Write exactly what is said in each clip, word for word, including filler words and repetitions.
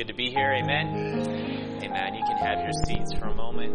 good to be here. Amen. Amen. You can have your seats for a moment.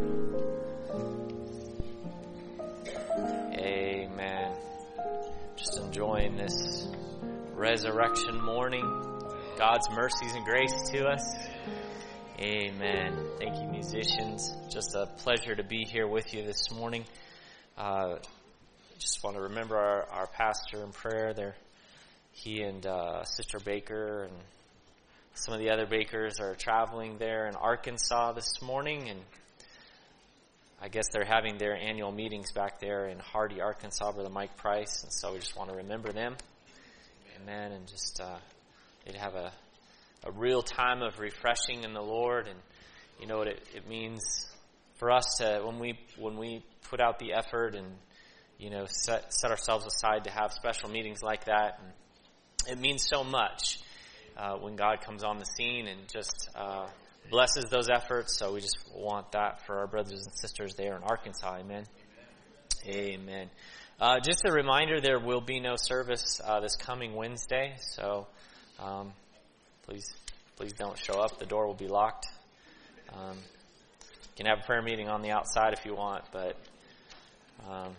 Amen. Just enjoying this resurrection morning. God's mercies and grace to us. Amen. Thank you, musicians. Just a pleasure to be here with you this morning. Uh, just want to remember our, our pastor in prayer there. He and uh, Sister Baker and some of the other Bakers are traveling there in Arkansas this morning, and I guess they're having their annual meetings back there in Hardy, Arkansas, Brother Mike Price, and so we just want to remember them. Amen. And just uh, they'd have a, a real time of refreshing in the Lord, and you know what it, it means for us to when we when we put out the effort and you know set set ourselves aside to have special meetings like that. And it means so much uh, when God comes on the scene and just uh, blesses those efforts. So we just want that for our brothers and sisters there in Arkansas. Amen. Amen. Amen. Uh, just a reminder, there will be no service uh, this coming Wednesday. So um, please, please don't show up. The door will be locked. Um, you can have a prayer meeting on the outside if you want, but um,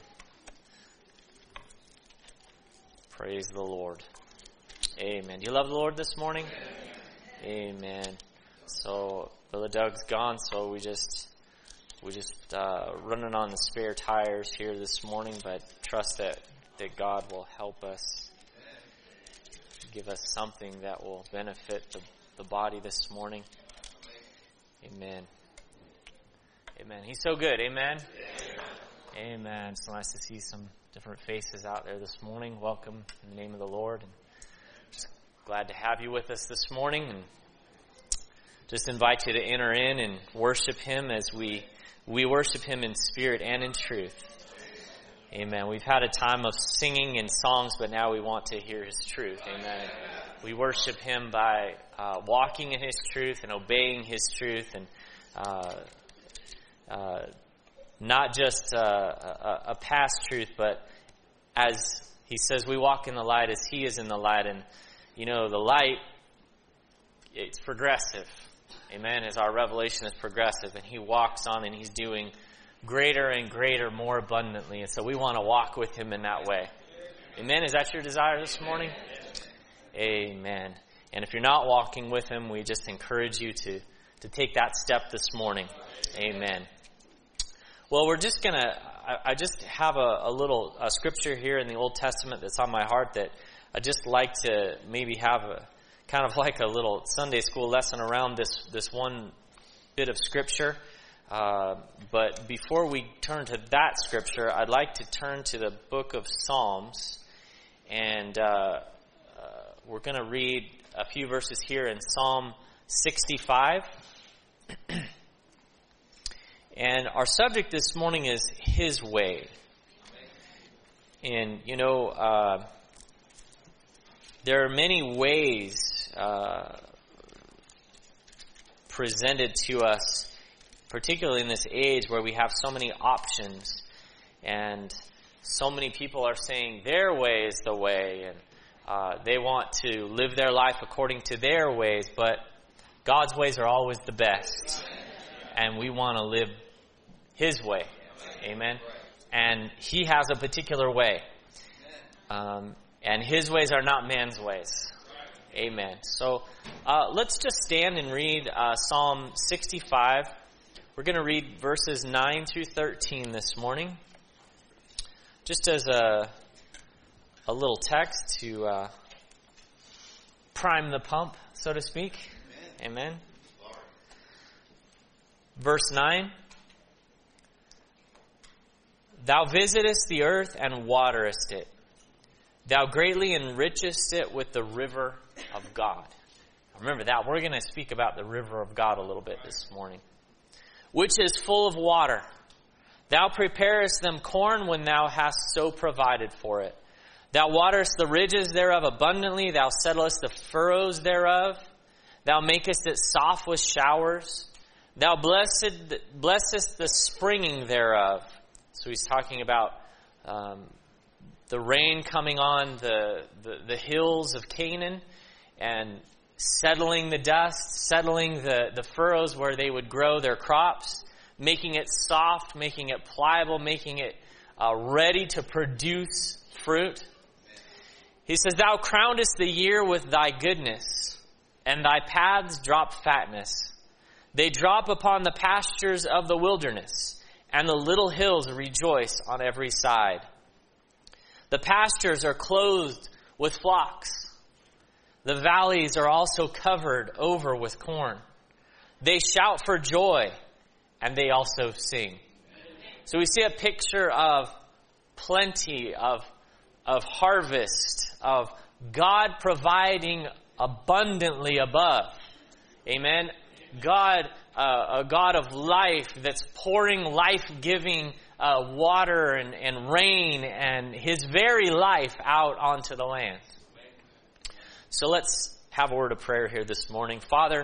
praise the Lord. Amen. Do you love the Lord this morning? Amen. Amen. So Brother Doug's gone, so we just we just uh, running on the spare tires here this morning, but trust that, that God will help us, give us something that will benefit the, the body this morning. Amen. Amen. He's so good. Amen. Amen. Amen. It's so nice to see some different faces out there this morning. Welcome in the name of the Lord. And just glad to have you with us this morning, and just invite you to enter in and worship Him as we we worship Him in spirit and in truth. Amen. We've had a time of singing and songs, but now we want to hear His truth. Amen. We worship Him by uh, walking in His truth and obeying His truth, and uh, uh, not just uh, a, a past truth, but as He says, we walk in the light as He is in the light. And, you know, the light, it's progressive. Amen. As our revelation is progressive, and He walks on and He's doing greater and greater, more abundantly. And so we want to walk with Him in that way. Amen. Is that your desire this morning? Amen. And if you're not walking with Him, we just encourage you to, to take that step this morning. Amen. Well, we're just going to, I just have a, a little a scripture here in the Old Testament that's on my heart that I just like to maybe have a kind of like a little Sunday school lesson around this, this one bit of scripture. Uh, but before we turn to that scripture, I'd like to turn to the book of Psalms. And uh, uh, we're going to read a few verses here in Psalm sixty-five. And our subject this morning is His way. And, you know, uh, there are many ways uh, presented to us, particularly in this age where we have so many options. And so many people are saying their way is the way. And uh, they want to live their life according to their ways. But God's ways are always the best. And we want to live His way. Amen. And He has a particular way. Um, and His ways are not man's ways. Amen. So uh, let's just stand and read uh, Psalm sixty-five. We're going to read verses nine through thirteen this morning. Just as a, a little text to uh, prime the pump, so to speak. Amen. Amen. Verse nine. Thou visitest the earth and waterest it. Thou greatly enrichest it with the river of God. Remember that. We're going to speak about the river of God a little bit this morning. Which is full of water. Thou preparest them corn when thou hast so provided for it. Thou waterest the ridges thereof abundantly. Thou settlest the furrows thereof. Thou makest it soft with showers. Thou blessed, blessest the springing thereof. So he's talking about um, the rain coming on the, the, the hills of Canaan. And settling the dust, settling the, the furrows where they would grow their crops, making it soft, making it pliable, making it uh, ready to produce fruit. He says, thou crownest the year with thy goodness, and thy paths drop fatness. They drop upon the pastures of the wilderness, and the little hills rejoice on every side. The pastures are clothed with flocks. The valleys are also covered over with corn. They shout for joy, and they also sing. So we see a picture of plenty, of, of harvest, of God providing abundantly above. Amen. God, uh, a God of life that's pouring life-giving uh, water and, and rain and His very life out onto the land. So let's have a word of prayer here this morning. Father,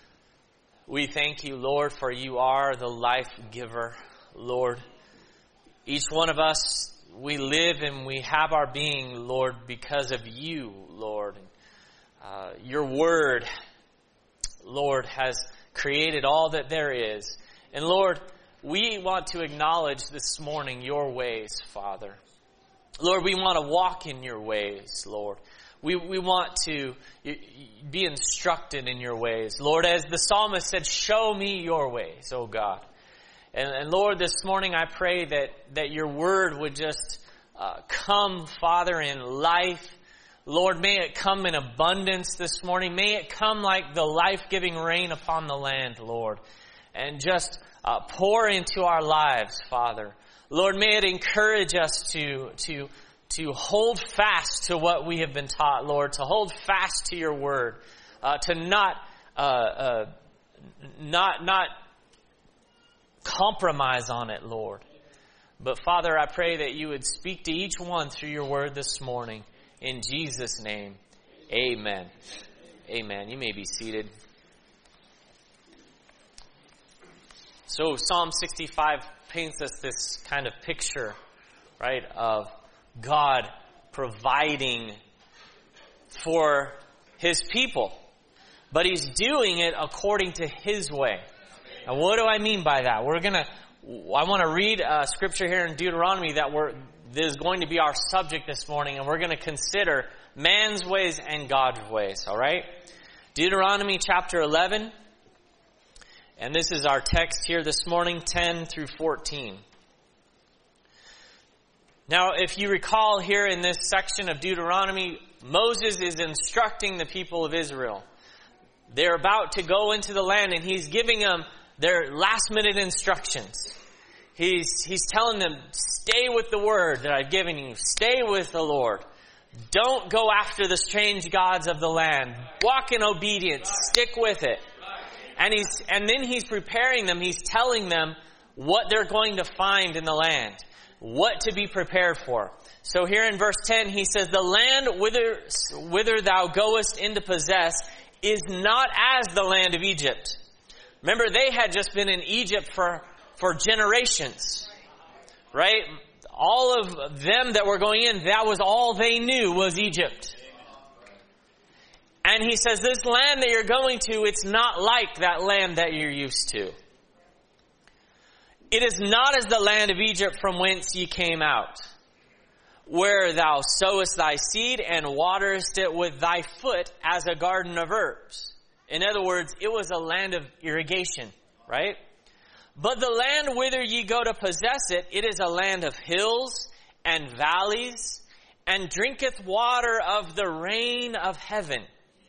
we thank you, Lord, for you are the life giver, Lord. Each one of us, we live and we have our being, Lord, because of you, Lord. Uh, your word, Lord, has created all that there is. And Lord, we want to acknowledge this morning your ways, Father. Lord, we want to walk in your ways, Lord. We we want to be instructed in your ways. Lord, as the psalmist said, show me your ways, oh God. And, and Lord, this morning I pray that, that your word would just uh, come, Father, in life. Lord, may it come in abundance this morning. May it come like the life-giving rain upon the land, Lord. And just uh, pour into our lives, Father. Lord, may it encourage us to to to hold fast to what we have been taught, Lord, to hold fast to your word, uh, to not, uh, uh, not, not compromise on it, Lord. But Father, I pray that you would speak to each one through your word this morning. In Jesus' name, amen. Amen. You may be seated. So Psalm sixty-five paints us this kind of picture, right, of God providing for His people. But He's doing it according to His way. Now, what do I mean by that? We're going to, I want to read a scripture here in Deuteronomy that we're, that is going to be our subject this morning. And we're going to consider man's ways and God's ways. All right? Deuteronomy chapter eleven. And this is our text here this morning, ten through fourteen. Now, if you recall here in this section of Deuteronomy, Moses is instructing the people of Israel. They're about to go into the land and he's giving them their last minute instructions. He's, he's telling them, stay with the word that I've given you. Stay with the Lord. Don't go after the strange gods of the land. Walk in obedience. Stick with it. And he's, and then he's preparing them. He's telling them what they're going to find in the land. What to be prepared for. So here in verse ten, he says, the land whither, whither thou goest in to possess is not as the land of Egypt. Remember, they had just been in Egypt for, for generations. Right? All of them that were going in, that was all they knew was Egypt. And he says, this land that you're going to, it's not like that land that you're used to. It is not as the land of Egypt from whence ye came out, where thou sowest thy seed and waterest it with thy foot as a garden of herbs. In other words, it was a land of irrigation, right? But the land whither ye go to possess it, it is a land of hills and valleys, and drinketh water of the rain of heaven.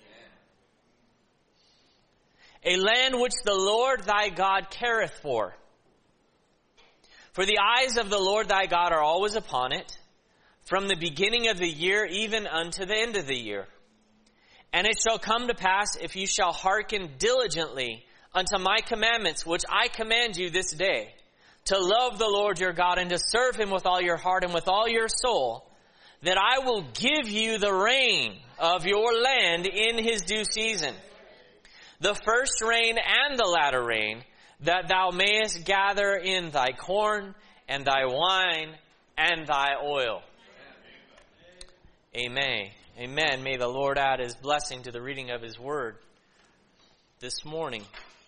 A land which the Lord thy God careth for. For the eyes of the Lord thy God are always upon it, from the beginning of the year even unto the end of the year. And it shall come to pass, if you shall hearken diligently unto my commandments, which I command you this day, to love the Lord your God and to serve him with all your heart and with all your soul, that I will give you the rain of your land in his due season, the first rain and the latter rain, that thou mayest gather in thy corn and thy wine and thy oil. Amen. Amen. May the Lord add His blessing to the reading of His Word this morning.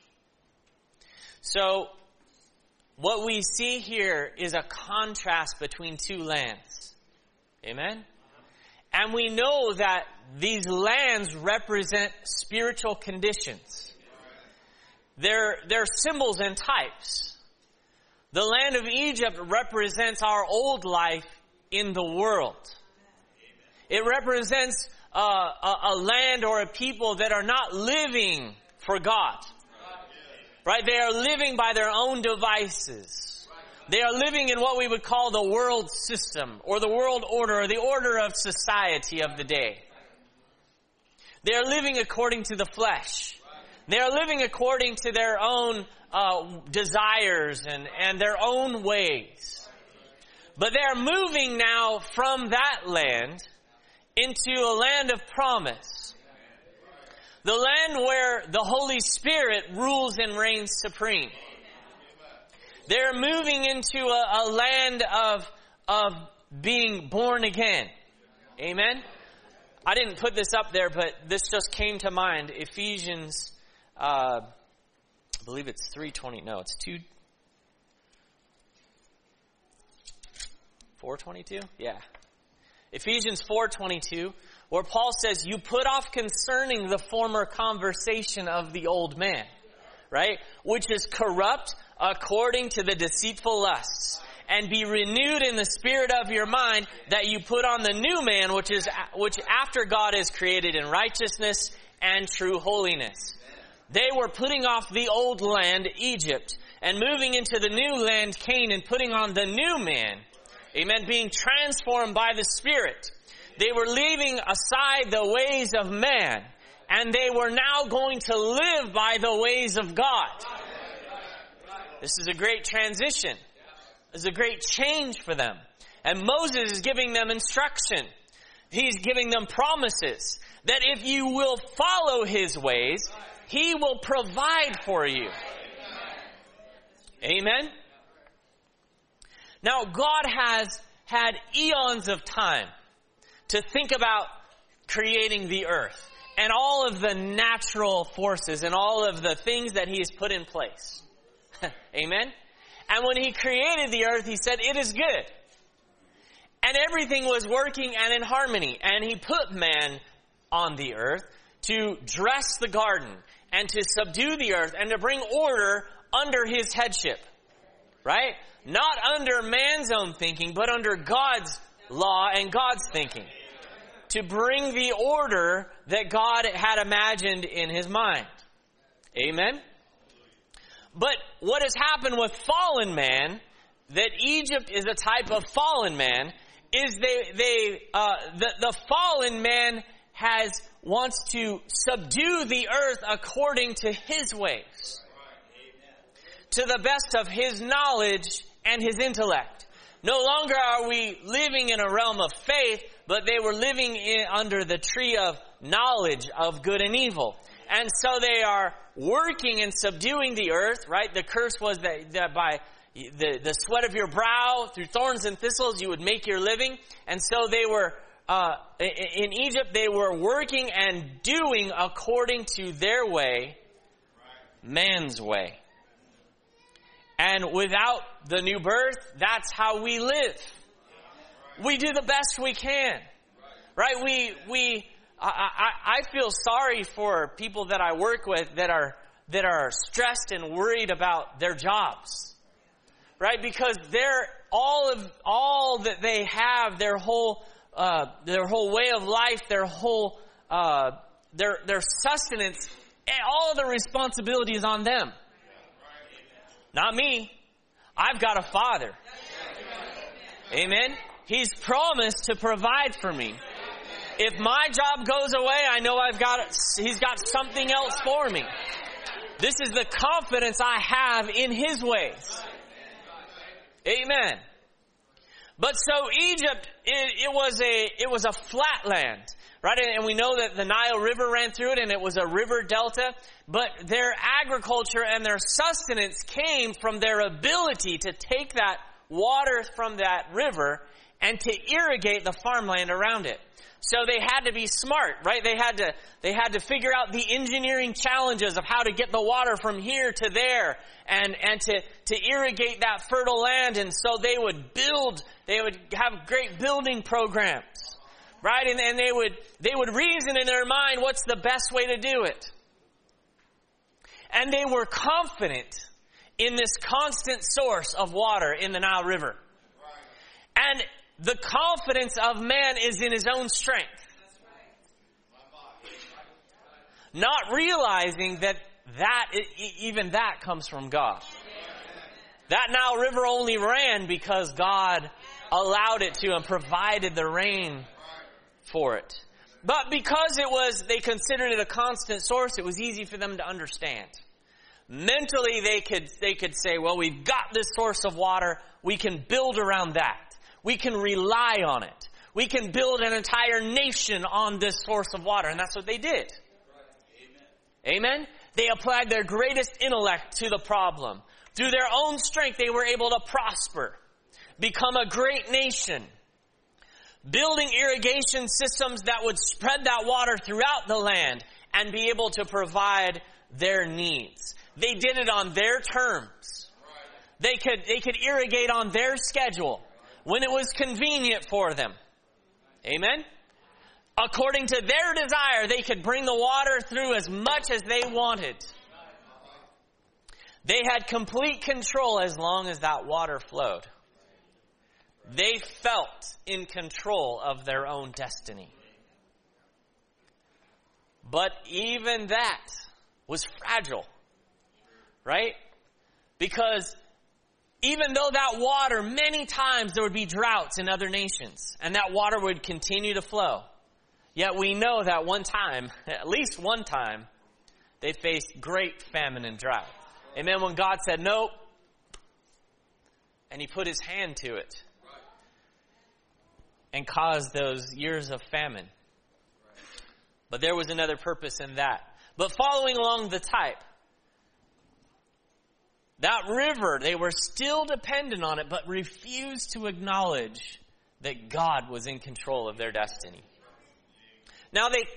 So, what we see here is a contrast between two lands. Amen? And we know that these lands represent spiritual conditions. They're, they're symbols and types. The land of Egypt represents our old life in the world. It represents uh, a, a land or a people that are not living for God. Right? They are living by their own devices. They are living in what we would call the world system or the world order or the order of society of the day. They are living according to the flesh. They are living according to their own uh, desires and, and their own ways. But they are moving now from that land into a land of promise. The land where the Holy Spirit rules and reigns supreme. They're moving into a, a land of, of being born again. Amen? I didn't put this up there, but this just came to mind. Ephesians, uh, I believe it's three twenty. No, it's two. four twenty-two? Yeah. Ephesians four twenty-two, where Paul says, you put off concerning the former conversation of the old man, right? Which is corrupt according to the deceitful lusts, and be renewed in the spirit of your mind, that you put on the new man, which is which after God is created in righteousness and true holiness. They were putting off the old land, Egypt, and moving into the new land, Canaan, putting on the new man. Amen. Being transformed by the Spirit. They were leaving aside the ways of man, and they were now going to live by the ways of God. This is a great transition. This is a great change for them. And Moses is giving them instruction. He's giving them promises that if you will follow His ways, He will provide for you. Amen? Now, God has had eons of time to think about creating the earth and all of the natural forces and all of the things that He has put in place. Amen? And when He created the earth, He said, it is good. And everything was working and in harmony. And He put man on the earth to dress the garden and to subdue the earth and to bring order under His headship. Right? Not under man's own thinking, but under God's law and God's thinking. To bring the order that God had imagined in His mind. Amen? But what has happened with fallen man, that Egypt is a type of fallen man, is they, they, uh, the, the fallen man has, wants to subdue the earth according to his ways. To the best of his knowledge and his intellect. No longer are we living in a realm of faith, but they were living in, under the tree of knowledge of good and evil. And so they are working and subduing the earth, right? The curse was that, that by the, the sweat of your brow, through thorns and thistles, you would make your living. And so they were, uh, in Egypt, they were working and doing according to their way, man's way. And without the new birth, that's how we live. We do the best we can. Right? We, we, I, I, I feel sorry for people that I work with that are, that are stressed and worried about their jobs. Right? Because they're, all of, all that they have, their whole, uh, their whole way of life, their whole, uh, their, their sustenance, all the responsibility is on them. Not me. I've got a Father. Amen. He's promised to provide for me. If my job goes away, I know I've got, He's got something else for me. This is the confidence I have in His ways. Amen. But so Egypt, it, it was a, it was a flat land. Right? And we know that the Nile River ran through it and it was a river delta. But their agriculture and their sustenance came from their ability to take that water from that river and to irrigate the farmland around it. So they had to be smart, right? They had to, they had to figure out the engineering challenges of how to get the water from here to there and, and to, to irrigate that fertile land. And so they would build, they would have great building programs, right? And, and they would, they would reason in their mind, what's the best way to do it? And they were confident in this constant source of water in the Nile River. And the confidence of man is in his own strength. Not realizing that that, even that comes from God. That Nile River only ran because God allowed it to and provided the rain for it. But because it was, they considered it a constant source, it was easy for them to understand. Mentally, they could, they could say, well, we've got this source of water. We can build around that. We can rely on it. We can build an entire nation on this source of water. And that's what they did. Amen. Amen? They applied their greatest intellect to the problem. Through their own strength, they were able to prosper, become a great nation, building irrigation systems that would spread that water throughout the land and be able to provide their needs. They did it on their terms. They could, they could irrigate on their schedule, when it was convenient for them. Amen? According to their desire, they could bring the water through as much as they wanted. They had complete control as long as that water flowed. They felt in control of their own destiny. But even that was fragile. Right? Because even though that water, many times there would be droughts in other nations, and that water would continue to flow. Yet we know that one time, at least one time, they faced great famine and drought. Amen. When God said, nope, and He put His hand to it and caused those years of famine. But there was another purpose in that. But following along the type, that river, they were still dependent on it, but refused to acknowledge that God was in control of their destiny. Now they,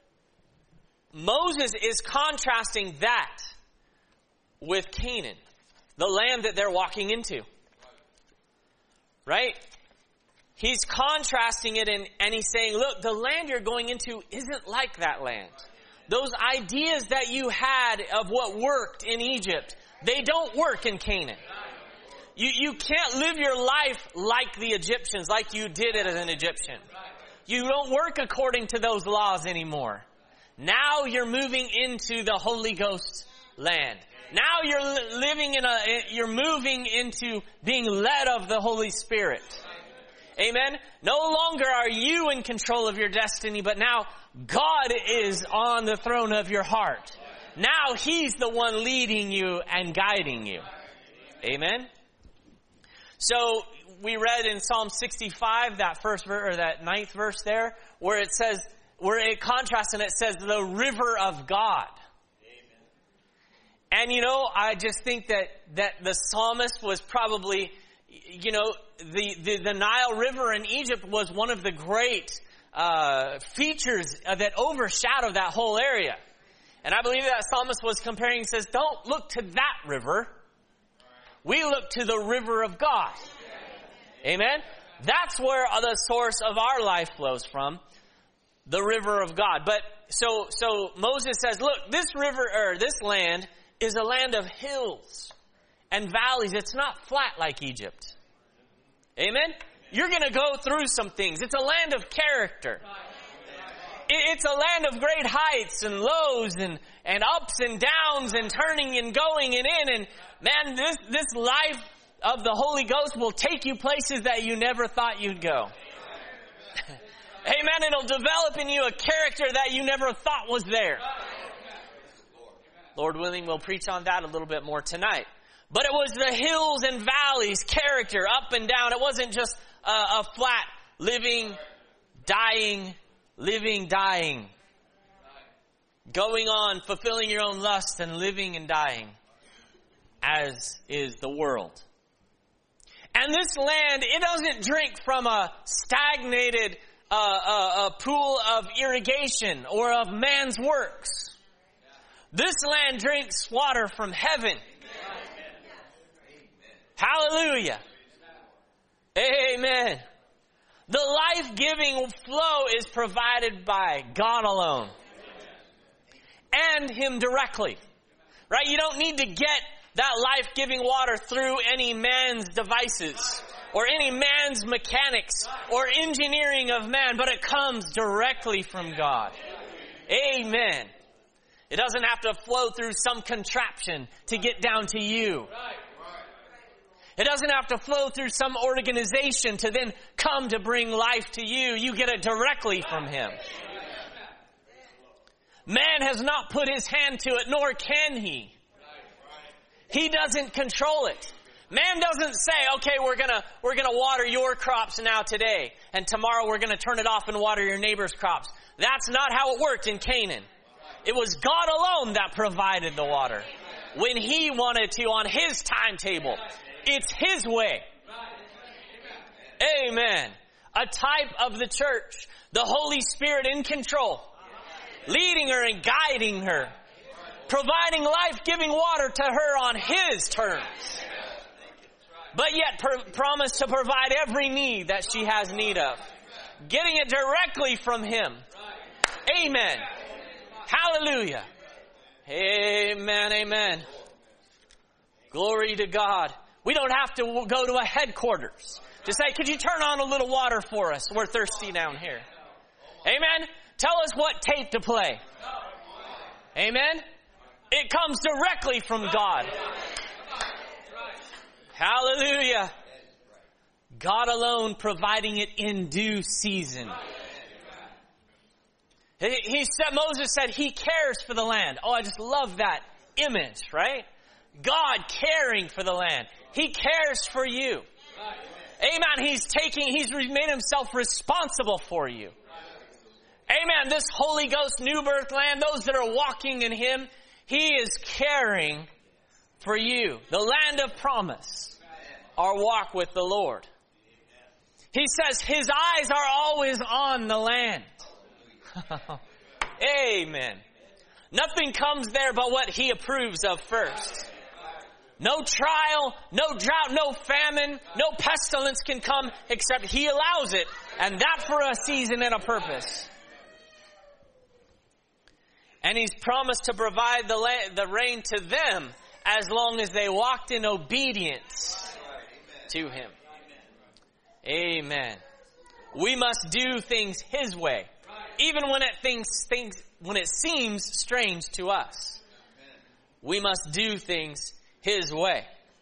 Moses is contrasting that with Canaan, the land that they're walking into. Right? He's contrasting it and, and he's saying, look, the land you're going into isn't like that land. Those ideas that you had of what worked in Egypt, they don't work in Canaan. You, you can't live your life like the Egyptians, like you did it as an Egyptian. You don't work according to those laws anymore. Now you're moving into the Holy Ghost land. Now you're living in a, you're moving into being led of the Holy Spirit. Amen? No longer are you in control of your destiny, but now God is on the throne of your heart. Now He's the one leading you and guiding you. Amen? So we read in Psalm sixty-five, that first verse, or that ninth verse there, where it says, where it contrasts and it says, the river of God. And you know, I just think that, that the psalmist was probably, you know, the, the, the Nile River in Egypt was one of the great uh, features that overshadowed that whole area. And I believe that psalmist was comparing, he says, don't look to that river. We look to the river of God. Amen? That's where the source of our life flows from. The river of God. But so so Moses says, look, this river, or this land is a land of hills and valleys. It's not flat like Egypt. Amen? You're going to go through some things. It's a land of character. It's a land of great heights and lows and, and ups and downs and turning and going and in. And man, this, this life of the Holy Ghost will take you places that you never thought you'd go. Amen. It'll develop in you a character that you never thought was there. Lord willing, we'll preach on that a little bit more tonight. But it was the hills and valleys, character, up and down. It wasn't just a, a flat, living, dying, living, dying. Going on, fulfilling your own lusts and living and dying, as is the world. And And this land, it doesn't drink from a stagnated uh, uh, a pool of irrigation or of man's works. This land drinks water from heaven. Hallelujah. Amen. The life-giving flow is provided by God alone. And Him directly. Right? You don't need to get that life-giving water through any man's devices or any man's mechanics or engineering of man, but it comes directly from God. Amen. It doesn't have to flow through some contraption to get down to you. It doesn't have to flow through some organization to then come to bring life to you. You get it directly from Him. Man has not put his hand to it, nor can he. He doesn't control it. Man doesn't say, okay, we're gonna, we're gonna water your crops now today, and tomorrow we're gonna turn it off and water your neighbor's crops. That's not how it worked in Canaan. It was God alone that provided the water. When He wanted to on His timetable. It's His way. Amen. A type of the church. The Holy Spirit in control. Leading her and guiding her. Providing life-giving water to her on His terms. But yet per- promised to provide every need that she has need of. Getting it directly from Him. Amen. Hallelujah. Amen, amen. Glory to God. We don't have to go to a headquarters to say, could you turn on a little water for us? We're thirsty down here. Amen. Tell us what tape to play. Amen. It comes directly from God. Hallelujah. God alone providing it in due season. He, he said, Moses said he cares for the land. Oh, I just love that image, right? God caring for the land. He cares for you. Amen. He's taking, He's made Himself responsible for you. Amen. This Holy Ghost new birth land, those that are walking in Him, He is caring for you. The land of promise. Our walk with the Lord. He says His eyes are always on the land. Amen. Nothing comes there but what He approves of first. No trial, no drought, no famine, no pestilence can come except He allows it. And that for a season and a purpose. And He's promised to provide the, la- the rain to them as long as they walked in obedience to Him. Amen. We must do things His way. Even when it thinks, things, when it seems strange to us. We must do things His way.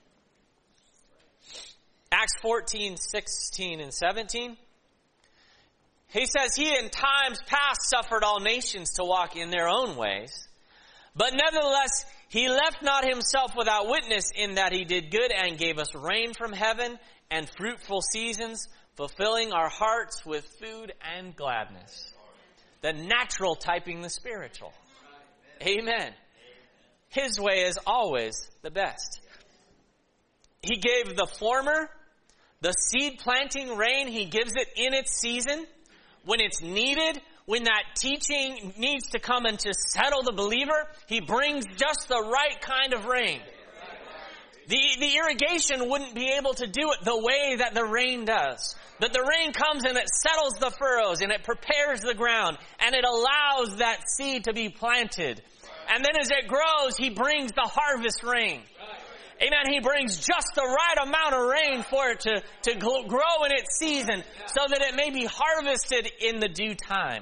Acts fourteen, sixteen, and seventeen. He says, He in times past suffered all nations to walk in their own ways. But nevertheless, He left not Himself without witness in that He did good and gave us rain from heaven and fruitful seasons, fulfilling our hearts with food and gladness. The natural typing the spiritual. Amen. His way is always the best. He gave the former, the seed planting rain. He gives it in its season, when it's needed, when that teaching needs to come and to settle the believer. He brings just the right kind of rain. The, the irrigation wouldn't be able to do it the way that the rain does. But the rain comes and it settles the furrows and it prepares the ground and it allows that seed to be planted. And then as it grows, He brings the harvest rain. Amen. He brings just the right amount of rain for it to, to grow in its season so that it may be harvested in the due time.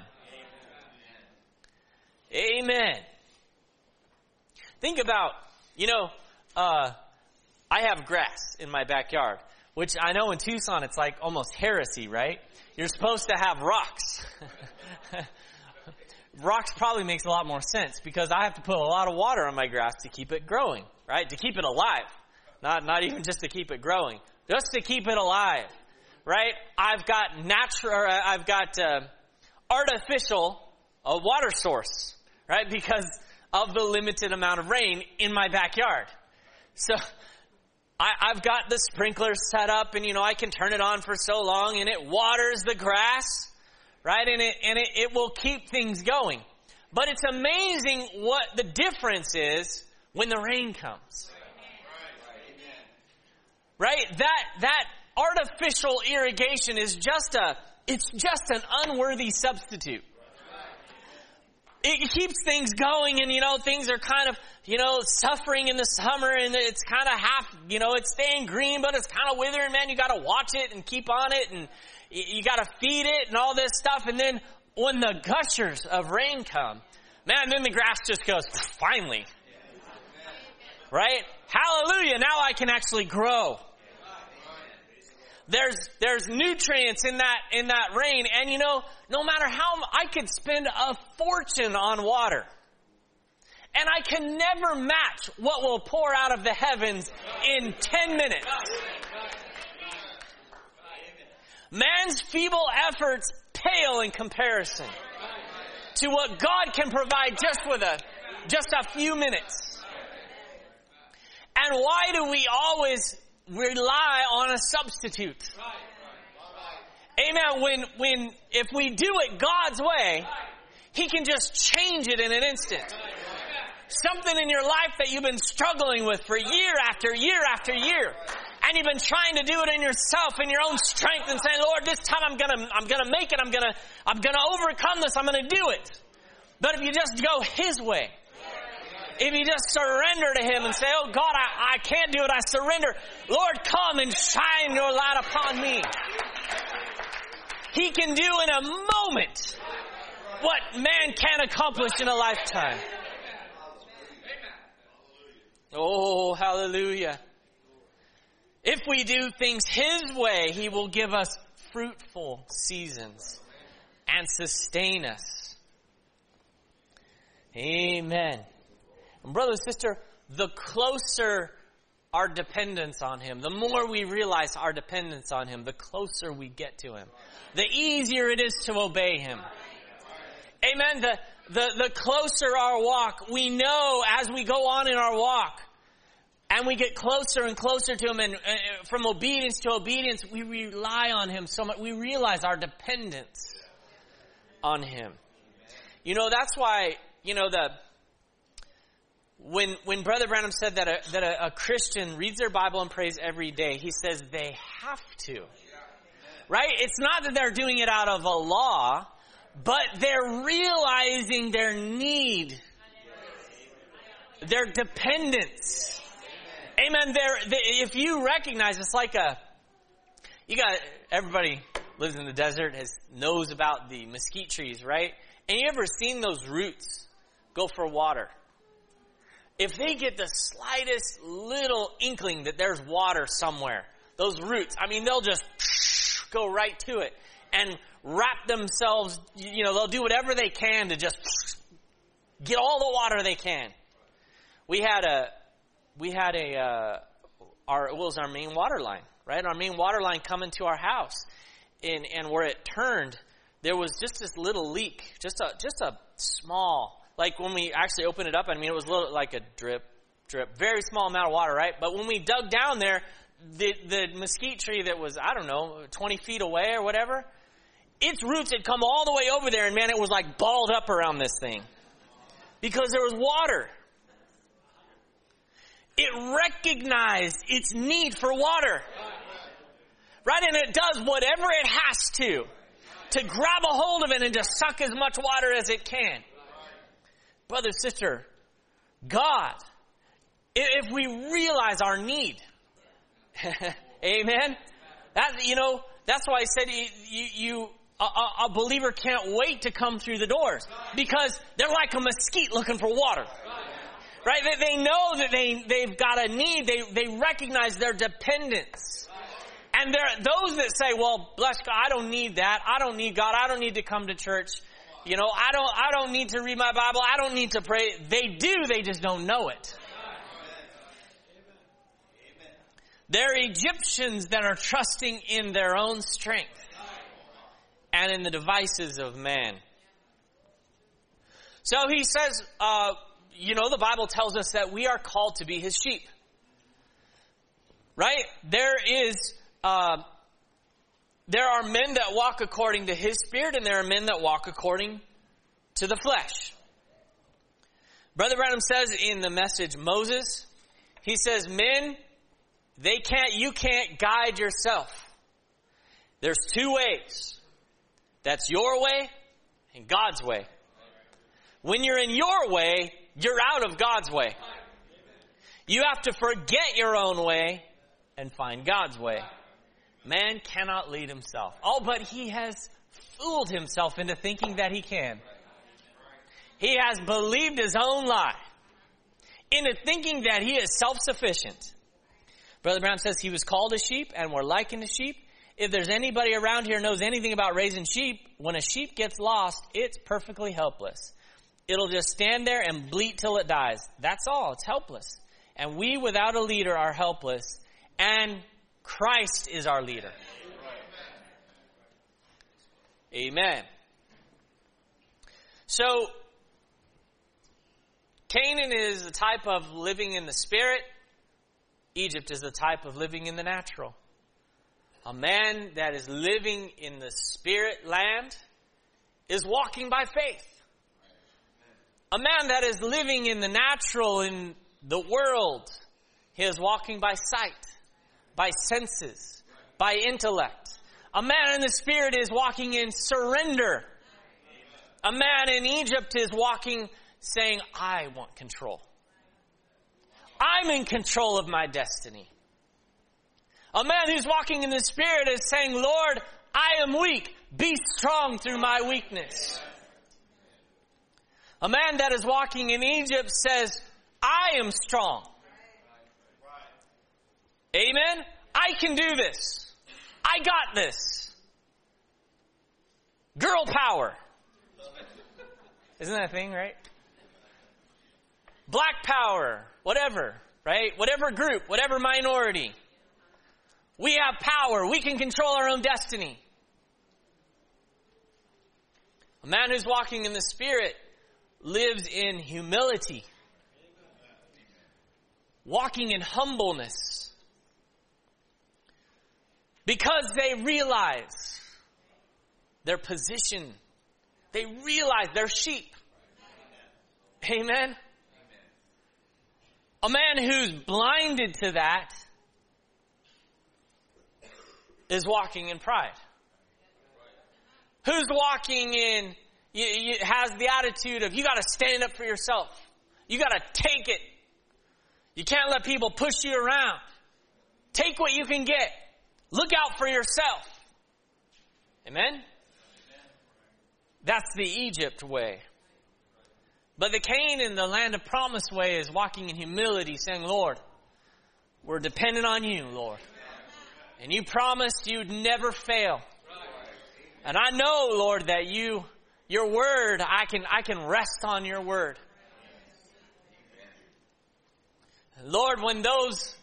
Amen. Think about, you know, uh, I have grass in my backyard, which I know in Tucson it's like almost heresy, right? You're supposed to have rocks. Rocks probably makes a lot more sense because I have to put a lot of water on my grass to keep it growing, right? To keep it alive. Not, not even just to keep it growing. Just to keep it alive, right? I've got natural, I've got uh, artificial uh, water source, right? Because of the limited amount of rain in my backyard. So, I, I've got the sprinkler set up, and, you know, I can turn it on for so long, and it waters the grass, right? And it, and it, it will keep things going. But it's amazing what the difference is when the rain comes. Right? That, that artificial irrigation is just a, it's just an unworthy substitute. It keeps things going, and, you know, things are kind of, you know, suffering in the summer, and it's kind of half, you know, it's staying green, but it's kind of withering, man. You got to watch it and keep on it, and you got to feed it and all this stuff. And then when the gushers of rain come, man, then the grass just goes, finally. Right? Hallelujah. Now I can actually grow. There's, there's nutrients in that, in that rain. And, you know, no matter how, I could spend a fortune on water, and I can never match what will pour out of the heavens in ten minutes. Man's feeble efforts pale in comparison to what God can provide just with a, just a few minutes. And why do we always rely on a substitute? Amen. When, when, if we do it God's way, He can just change it in an instant. Something in your life that you've been struggling with for year after year after year, and you've been trying to do it in yourself, in your own strength, and saying, Lord, this time I'm gonna, I'm gonna make it. I'm gonna, I'm gonna overcome this. I'm gonna do it. But if you just go His way, if you just surrender to Him and say, oh God, I, I can't do it. I surrender. Lord, come and shine your light upon me. He can do in a moment what man can't accomplish in a lifetime. Oh, hallelujah. If we do things His way, He will give us fruitful seasons and sustain us. Amen. And brother, sister, the closer our dependence on Him, the more we realize our dependence on Him, the closer we get to Him, the easier it is to obey Him. Amen. The, the, the closer our walk, we know as we go on in our walk, and we get closer and closer to Him, and uh, from obedience to obedience, we rely on Him so much. We realize our dependence on Him. You know, that's why, you know, the when when Brother Branham said that a, that a, a Christian reads their Bible and prays every day, he says they have to. Right? It's not that they're doing it out of a law, but they're realizing their need, their dependence. Amen. There, if you recognize, it's like a, you got, everybody lives in the desert, has knows about the mesquite trees, right? And you ever seen those roots go for water? If they get the slightest little inkling that there's water somewhere, those roots, I mean, they'll just go right to it and wrap themselves, you know, they'll do whatever they can to just get all the water they can. We had a, we had a, uh, our, it was our main water line, right? Our main water line coming to our house. And, and where it turned, there was just this little leak, just a, just a small, like when we actually opened it up, I mean, it was a little, like a drip, drip, very small amount of water, right? But when we dug down there, the, the mesquite tree that was, I don't know, twenty feet away or whatever, its roots had come all the way over there, and man, it was like balled up around this thing because there was water. It recognized its need for water. Right? And it does whatever it has to, to grab a hold of it and just suck as much water as it can. Brother, sister, God, if we realize our need, amen? That, you know, that's why I said you, you, you a, a believer can't wait to come through the doors, because they're like a mesquite looking for water. Right? They, they know that they, they've got a need. They, they recognize their dependence. And there are those that say, well, bless God, I don't need that. I don't need God. I don't need to come to church. You know, I don't, I don't need to read my Bible. I don't need to pray. They do. They just don't know it. They're Egyptians that are trusting in their own strength and in the devices of man. So he says, uh, you know, the Bible tells us that we are called to be His sheep. Right? There is, uh, there are men that walk according to his Spirit, and there are men that walk according to the flesh. Brother Branham says in the message Moses, he says, men, they can't, you can't guide yourself. There's two ways. That's your way and God's way. When you're in your way, you're out of God's way. You have to forget your own way and find God's way. Man cannot lead himself. Oh, but he has fooled himself into thinking that he can. He has believed his own lie into thinking that he is self-sufficient. Brother Branham says he was called a sheep and we're likened to sheep. If there's anybody around here who knows anything about raising sheep, when a sheep gets lost, it's perfectly helpless. It'll just stand there and bleat till it dies. That's all. It's helpless. And we without a leader are helpless. And Christ is our leader. Amen. So, Canaan is a type of living in the spirit. Egypt is a type of living in the natural. A man that is living in the spirit land is walking by faith. A man that is living in the natural, in the world, he is walking by sight, by senses, by intellect. A man in the spirit is walking in surrender. A man in Egypt is walking saying, I want control. I'm in control of my destiny. A man who's walking in the Spirit is saying, Lord, I am weak. Be strong through my weakness. A man that is walking in Egypt says, I am strong. Amen? I can do this. I got this. Girl power. Isn't that a thing, right? Black power. Whatever, right? Whatever group, whatever minority. We have power. We can control our own destiny. A man who's walking in the Spirit lives in humility. Walking in humbleness. Because they realize their position. They realize they're sheep. Amen? A man who's blinded to that is walking in pride. Who's walking in, you, you, has the attitude of, you got to stand up for yourself. You got to take it. You can't let people push you around. Take what you can get. Look out for yourself. Amen? That's the Egypt way. But the Canaan, the land of promise way, is walking in humility, saying, Lord, we're dependent on you, Lord. And you promised you'd never fail. And I know, Lord, that you, your word, I can, I can rest on your word. Lord, when those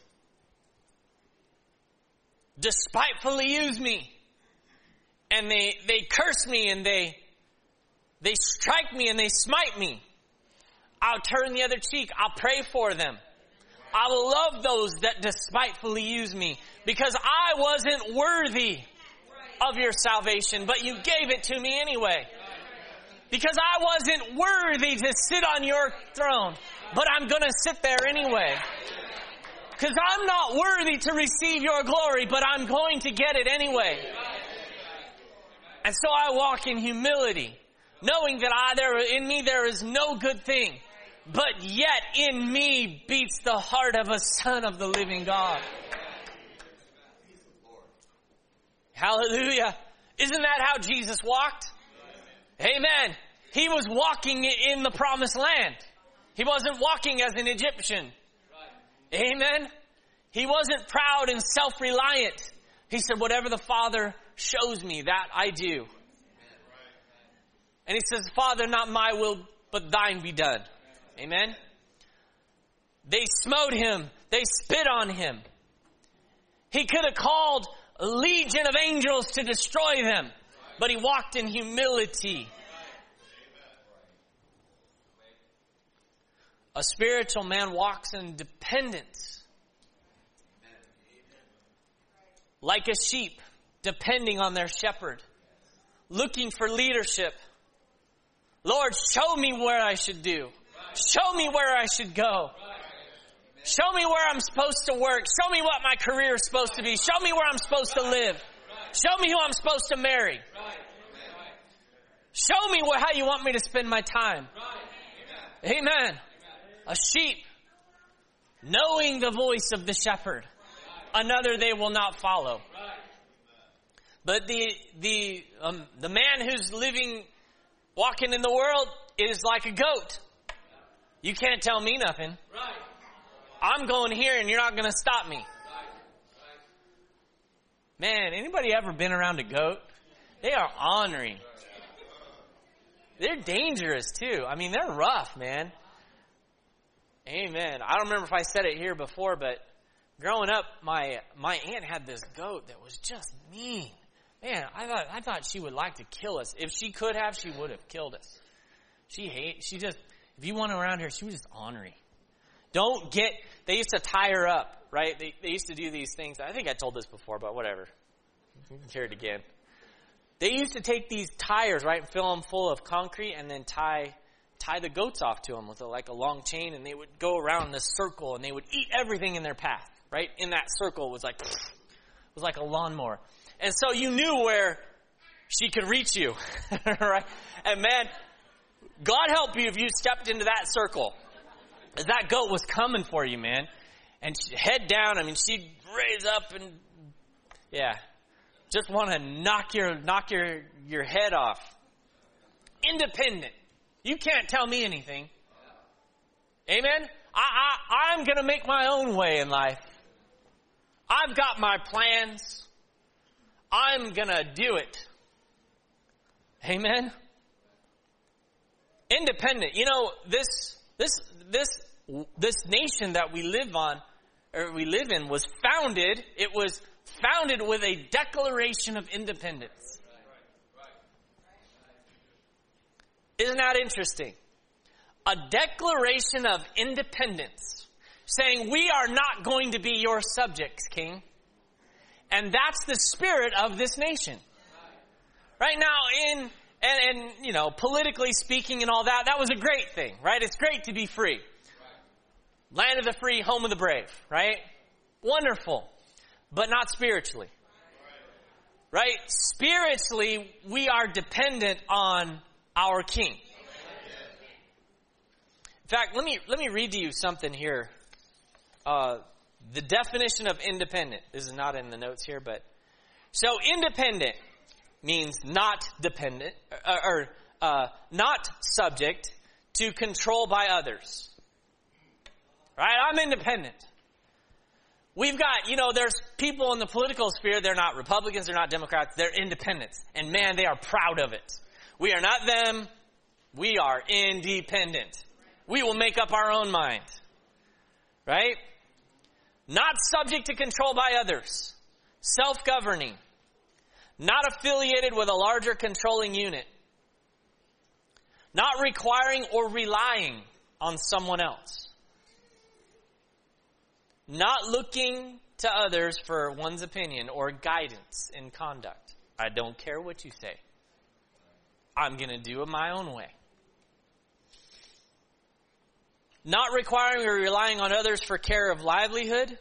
despitefully use me, and they, they curse me, and they, they strike me, and they smite me, I'll turn the other cheek. I'll pray for them. I will love those that despitefully use me, because I wasn't worthy of your salvation, but you gave it to me anyway. Because I wasn't worthy to sit on your throne, but I'm going to sit there anyway. Because I'm not worthy to receive your glory, but I'm going to get it anyway. And so I walk in humility, knowing that I, there in me there is no good thing, but yet in me beats the heart of a son of the living God. Hallelujah. Isn't that how Jesus walked? Amen. He was walking in the promised land. He wasn't walking as an Egyptian. Amen. He wasn't proud and self-reliant. He said, whatever the Father shows me, that I do. And he says, Father, not my will, but thine be done. Amen. They smote him. They spit on him. He could have called a legion of angels to destroy them, but he walked in humility. A spiritual man walks in dependence. like a sheep, depending on their shepherd, looking for leadership. Lord, show me where I should do. Show me where I should go. Show me where I'm supposed to work. Show me what my career is supposed to be. Show me where I'm supposed to live. Show me who I'm supposed to marry. Show me how you want me to spend my time. Amen. A sheep, knowing the voice of the shepherd. Another they will not follow. But the the um, the man who's living, walking in the world is like a goat. You can't tell me nothing. I'm going here and you're not going to stop me. Man, anybody ever been around a goat? They are ornery. They're dangerous too. I mean, they're rough, man. Amen. I don't remember if I said it here before, but growing up, my my aunt had this goat that was just mean. Man, I thought I thought she would like to kill us. If she could have, she would have killed us. She hate. She just. If you went around her, she was just ornery. Don't get. They used to tie her up, right? They they used to do these things. I think I told this before, but whatever. Hear it again. They used to take these tires, right, and fill them full of concrete, and then tie tie the goats off to them with a, like a long chain, and they would go around this circle, and they would eat everything in their path, right? In that circle was like was like a lawnmower, and so you knew where she could reach you, right? And man, God help you if you stepped into that circle, as that goat was coming for you, man. And she, head down, I mean, she'd raise up and yeah. Just want to knock your knock your, your head off. Independent. You can't tell me anything. Amen? I, I, I'm going to make my own way in life. I've got my plans. I'm going to do it. Amen? Independent. You know, this this this this nation that we live on, or we live in, was founded, it was founded with a declaration of independence. Isn't that interesting? A declaration of independence, saying we are not going to be your subjects, King. And that's the spirit of this nation. Right now, in and, and you know, politically speaking and all that, that was a great thing, right? It's great to be free. Land of the free, home of the brave, right? Wonderful. But not spiritually. Right? Spiritually, we are dependent on our King. In fact, let me let me read to you something here. Uh, the definition of independent. This is not in the notes here, but so independent means not dependent or, or uh, not subject to control by others. Right? I'm independent. We've got, you know, there's people in the political sphere, they're not Republicans, they're not Democrats, they're independents. And man, they are proud of it. We are not them. We are independent. We will make up our own mind. Right? Not subject to control by others. Self-governing. Not affiliated with a larger controlling unit. Not requiring or relying on someone else. Not looking to others for one's opinion or guidance in conduct. I don't care what you say. I'm going to do it my own way. Not requiring or relying on others for care of livelihood.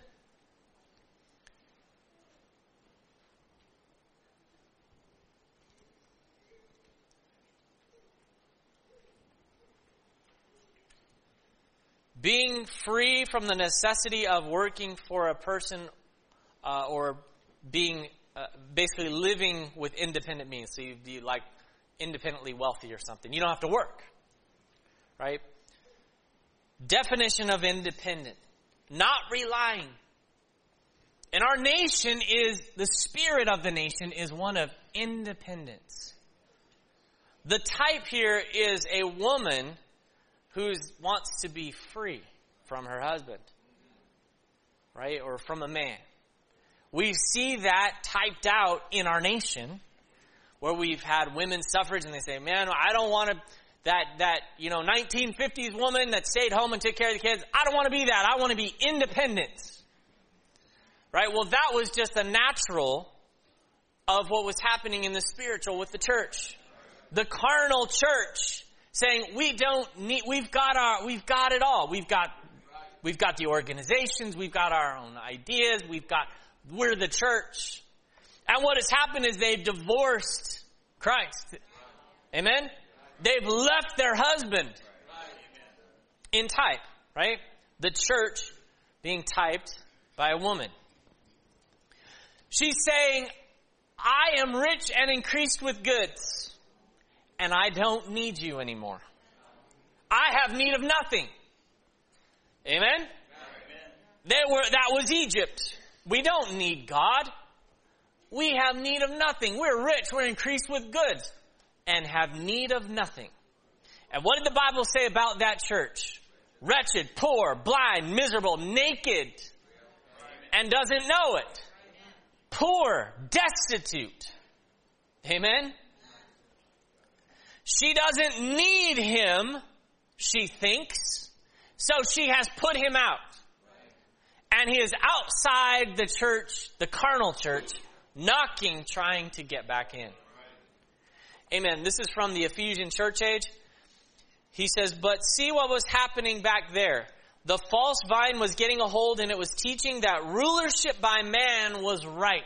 Being free from the necessity of working for a person uh, or being uh, basically living with independent means. So you'd be like independently wealthy or something. You don't have to work. Right? Definition of independent. Not relying. And our nation is, the spirit of the nation is one of independence. The type here is a woman who wants to be free from her husband, right? Or from a man. We see that typed out in our nation, where we've had women's suffrage, and they say, man, I don't want to, that, that, you know, nineteen fifties woman that stayed home and took care of the kids, I don't want to be that. I want to be independent. Right? Well, that was just the natural of what was happening in the spiritual with the church. The carnal church saying, we don't need, we've got our, we've got it all. We've got, we've got the organizations, we've got our own ideas, we've got, we're the church. And what has happened is they've divorced Christ. Amen? They've left their husband in type, right? The church being typed by a woman. She's saying, I am rich and increased with goods, and I don't need you anymore. I have need of nothing. Amen? Amen. They were, that was Egypt. We don't need God. We have need of nothing. We're rich. We're increased with goods and have need of nothing. And what did the Bible say about that church? Wretched, poor, blind, miserable, naked, and doesn't know it. Poor, destitute. Amen? She doesn't need him, she thinks, so she has put him out. And he is outside the church, the carnal church, knocking, trying to get back in. Amen. This is from the Ephesian church age. He says, but see what was happening back there. The false vine was getting a hold, and it was teaching that rulership by man was right.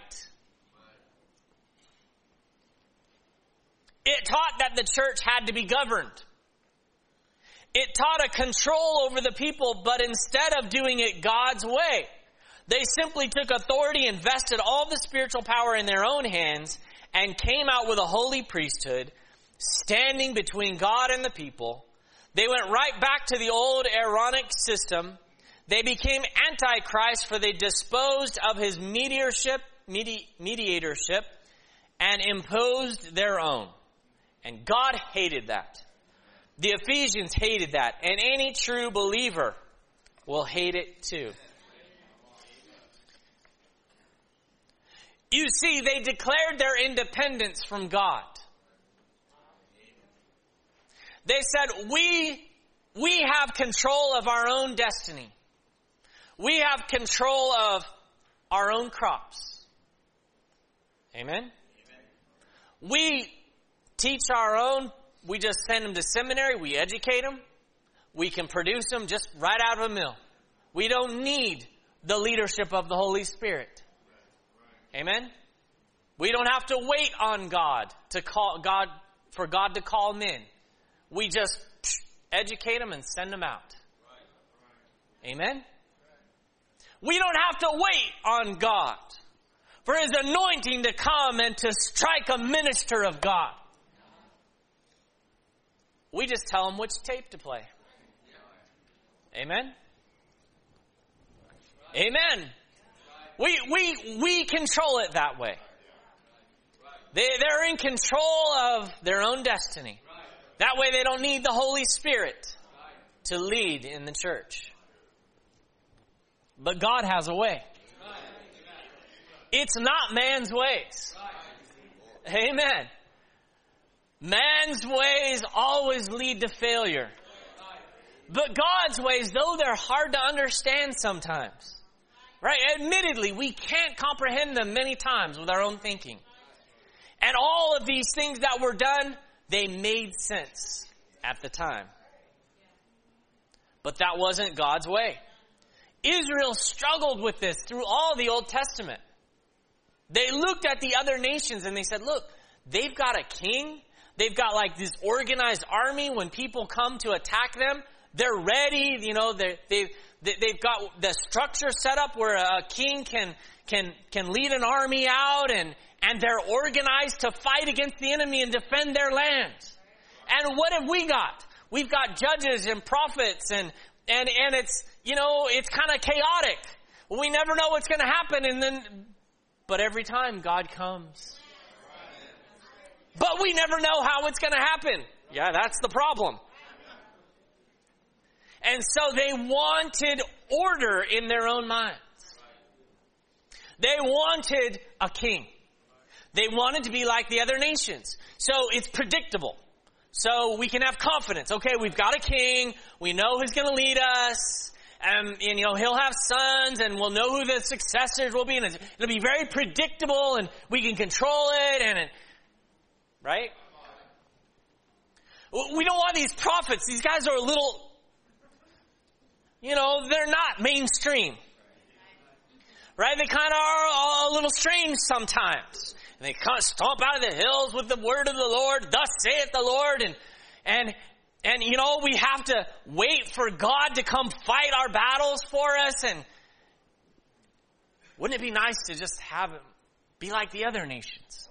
It taught that the church had to be governed. It taught a control over the people, but instead of doing it God's way, they simply took authority, invested all the spiritual power in their own hands, and came out with a holy priesthood, standing between God and the people. They went right back to the old Aaronic system. They became antichrist, for they disposed of his mediatorship, medi- mediatorship and imposed their own. And God hated that. The Ephesians hated that. And any true believer will hate it too. You see, they declared their independence from God. They said, we, we have control of our own destiny. We have control of our own crops. Amen? Amen. We teach our own. We just send them to seminary. We educate them. We can produce them just right out of a mill. We don't need the leadership of the Holy Spirit. Amen? We don't have to wait on God to call God for God to call them in. We just psh, educate them and send them out. Amen? We don't have to wait on God for his anointing to come and to strike a minister of God. We just tell him which tape to play. Amen? Amen. We, we, we control it that way. They, they're in control of their own destiny. That way they don't need the Holy Spirit to lead in the church. But God has a way. It's not man's ways. Amen. Man's ways always lead to failure. But God's ways, though they're hard to understand sometimes, right? Admittedly, we can't comprehend them many times with our own thinking. And all of these things that were done, they made sense at the time. But that wasn't God's way. Israel struggled with this through all the Old Testament. They looked at the other nations and they said, look, they've got a king. They've got like this organized army. When people come to attack them, they're ready. You know, they're, they've, they've got the structure set up where a king can, can, can lead an army out, and, and they're organized to fight against the enemy and defend their lands. And what have we got? We've got judges and prophets, and, and, and it's, you know, it's kind of chaotic. We never know what's going to happen, and then, but every time God comes. But we never know how it's going to happen. Yeah, that's the problem. And so they wanted order in their own minds. They wanted a king. They wanted to be like the other nations. So it's predictable. So we can have confidence. Okay, we've got a king. We know who's going to lead us. and, and you know, he'll have sons, and we'll know who the successors will be, and it'll be very predictable, and we can control it, and it, right? We don't want these prophets. These guys are a little, you know, they're not mainstream. Right? They kind of are a little strange sometimes. And they kind of stomp out of the hills with the word of the Lord. Thus saith the Lord. And, and, and, you know, we have to wait for God to come fight our battles for us. And wouldn't it be nice to just have him be like the other nations?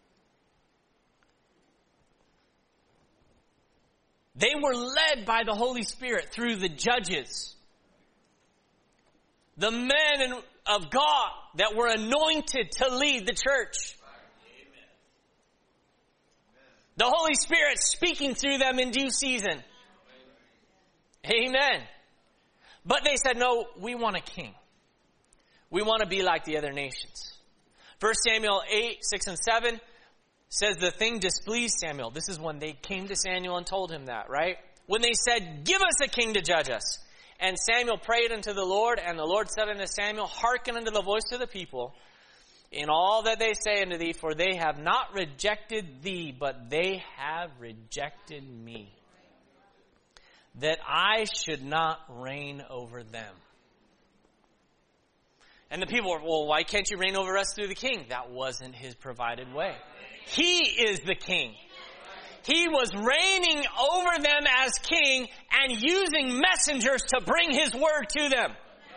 They were led by the Holy Spirit through the judges. The men of God that were anointed to lead the church. The Holy Spirit speaking through them in due season. Amen. But they said, no, we want a king. We want to be like the other nations. First Samuel eight, six and seven says the thing displeased Samuel. This is when they came to Samuel and told him that, right? When they said, give us a king to judge us. And Samuel prayed unto the Lord, and the Lord said unto Samuel, hearken unto the voice of the people in all that they say unto thee, for they have not rejected thee, but they have rejected me, that I should not reign over them. And the people were, well, why can't you reign over us through the king? That wasn't his provided way. He is the king. He was reigning over them as king and using messengers to bring his word to them.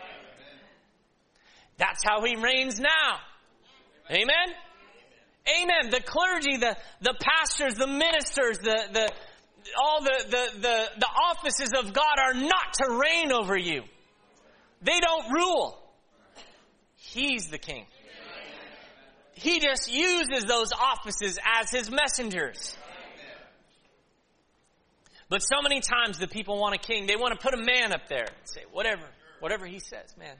That's how he reigns now. Amen? Amen. The clergy, the, the pastors, the ministers, the, the all the, the, the, the offices of God are not to reign over you. They don't rule. He's the king. He just uses those offices as his messengers. But so many times the people want a king. They want to put a man up there and say, whatever, whatever he says, man.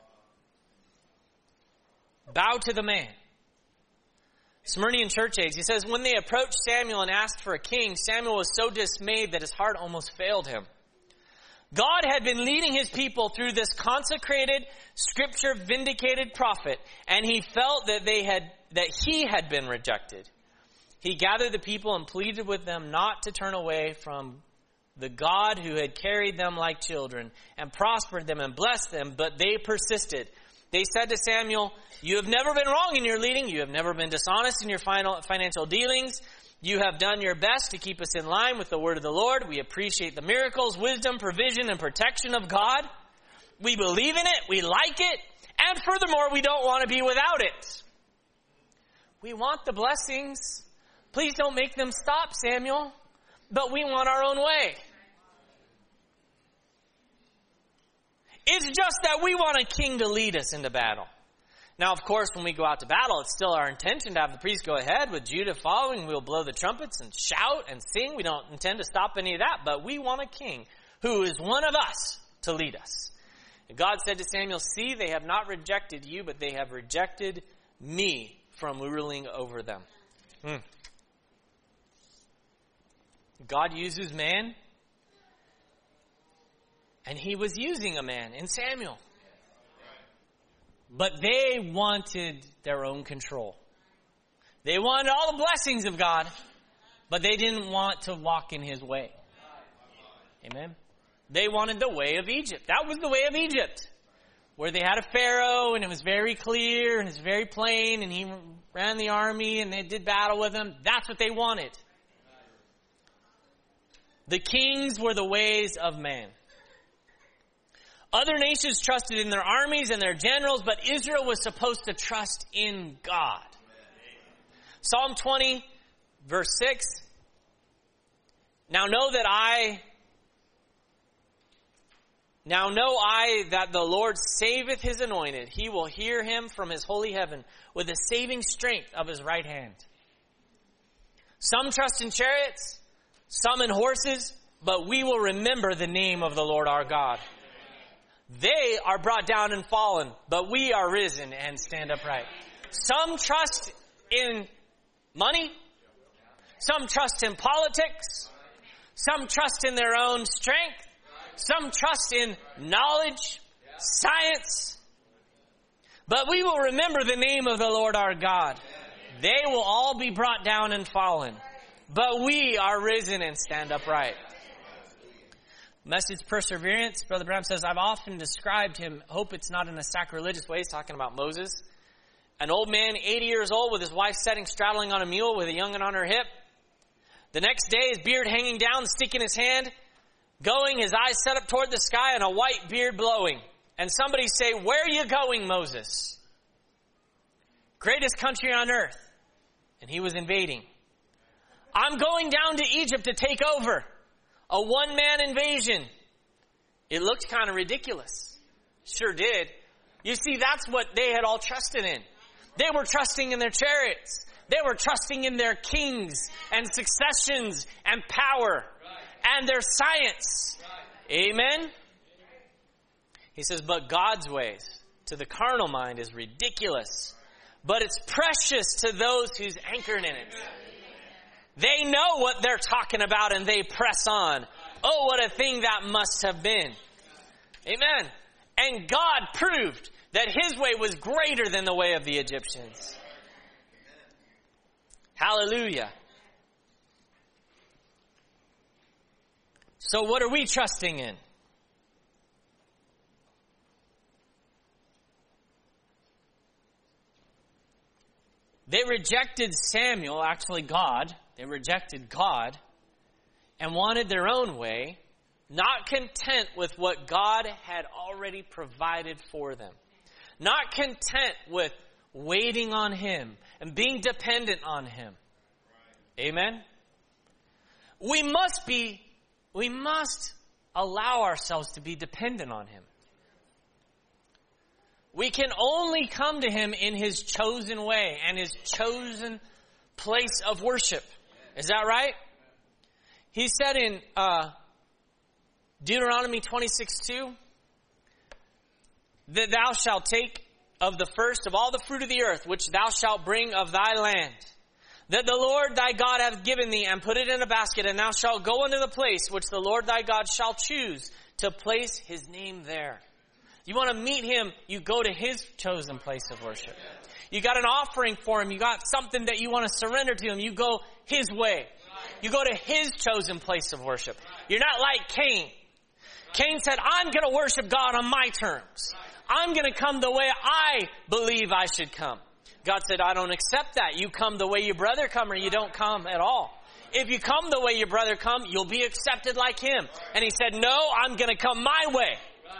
Bow to the man. Smyrnian church age, he says, when they approached Samuel and asked for a king, Samuel was so dismayed that his heart almost failed him. God had been leading his people through this consecrated, scripture-vindicated prophet, and he felt that they had that he had been rejected. He gathered the people and pleaded with them not to turn away from the God who had carried them like children and prospered them and blessed them, but they persisted. They said to Samuel, you have never been wrong in your leading. You have never been dishonest in your final, financial dealings. You have done your best to keep us in line with the word of the Lord. We appreciate the miracles, wisdom, provision, and protection of God. We believe in it. We like it. And furthermore, we don't want to be without it. We want the blessings. Please don't make them stop, Samuel. But we want our own way. It's just that we want a king to lead us into battle. Now, of course, when we go out to battle, it's still our intention to have the priests go ahead with Judah following. We'll blow the trumpets and shout and sing. We don't intend to stop any of that, but we want a king who is one of us to lead us. And God said to Samuel, see, they have not rejected you, but they have rejected me from ruling over them. Hmm. God uses man, and he was using a man in Samuel. But they wanted their own control. They wanted all the blessings of God, but they didn't want to walk in his way. Amen? They wanted the way of Egypt. That was the way of Egypt, where they had a Pharaoh, and it was very clear, and it's very plain, and he ran the army, and they did battle with him. That's what they wanted. The kings were the ways of man. Other nations trusted in their armies and their generals, but Israel was supposed to trust in God. Psalm twenty, verse six. Now know that I, now know I that the Lord saveth his anointed. He will hear him from his holy heaven with the saving strength of his right hand. Some trust in chariots, some in horses, but we will remember the name of the Lord our God. They are brought down and fallen, but we are risen and stand upright. Some trust in money. Some trust in politics. Some trust in their own strength. Some trust in knowledge, science. But we will remember the name of the Lord our God. They will all be brought down and fallen. But we are risen and stand upright. Message Perseverance. Brother Branham says, I've often described him, hope it's not in a sacrilegious way. He's talking about Moses. An old man, eighty years old, with his wife sitting straddling on a mule with a young'un on her hip. The next day, his beard hanging down, stick in his hand, going, his eyes set up toward the sky, and a white beard blowing. And somebody say, where are you going, Moses? Greatest country on earth. And he was invading. I'm going down to Egypt to take over. A one-man invasion. It looked kind of ridiculous. Sure did. You see, that's what they had all trusted in. They were trusting in their chariots. They were trusting in their kings and successions and power and their science. Amen? He says, but God's ways to the carnal mind is ridiculous, but it's precious to those who's anchored in it. They know what they're talking about and they press on. Oh, what a thing that must have been. Amen. And God proved that his way was greater than the way of the Egyptians. Hallelujah. So what are we trusting in? They rejected Samuel, actually God. They rejected God and wanted their own way, not content with what God had already provided for them. Not content with waiting on him and being dependent on him. Amen? We must be, we must allow ourselves to be dependent on him. We can only come to him in his chosen way and his chosen place of worship. Is that right? He said in uh, Deuteronomy twenty-six two, that thou shalt take of the first of all the fruit of the earth, which thou shalt bring of thy land, that the Lord thy God hath given thee, and put it in a basket, and thou shalt go unto the place which the Lord thy God shall choose to place his name there. You want to meet him, you go to his chosen place of worship. You got an offering for him, you got something that you want to surrender to him, you go his way. You go to his chosen place of worship. You're not like Cain. Cain said, I'm going to worship God on my terms. I'm going to come the way I believe I should come. God said, I don't accept that. You come the way your brother come, or you don't come at all. If you come the way your brother come, you'll be accepted like him. And he said, no, I'm going to come my way.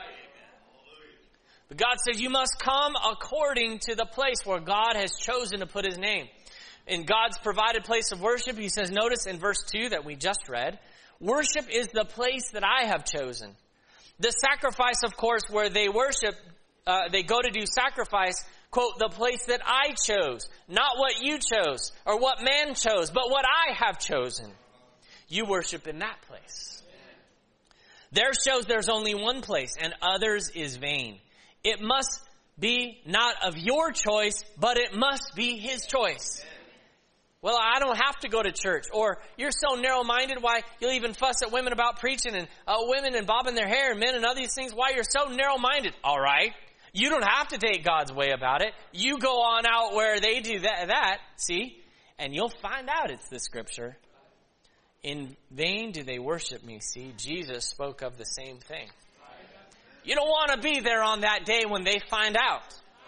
But God says you must come according to the place where God has chosen to put his name. In God's provided place of worship, he says, notice in verse two that we just read, worship is the place that I have chosen. The sacrifice, of course, where they worship, uh, they go to do sacrifice, quote, the place that I chose, not what you chose or what man chose, but what I have chosen. You worship in that place. There shows there's only one place, and others is vain. It must be not of your choice, but it must be his choice. Well, I don't have to go to church. Or you're so narrow-minded, why you'll even fuss at women about preaching, and uh, women and bobbing their hair, and men and other these things. Why you're so narrow-minded? All right. You don't have to take God's way about it. You go on out where they do that, that, see? And you'll find out it's the scripture. In vain do they worship me. See, Jesus spoke of the same thing. You don't want to be there on that day when they find out.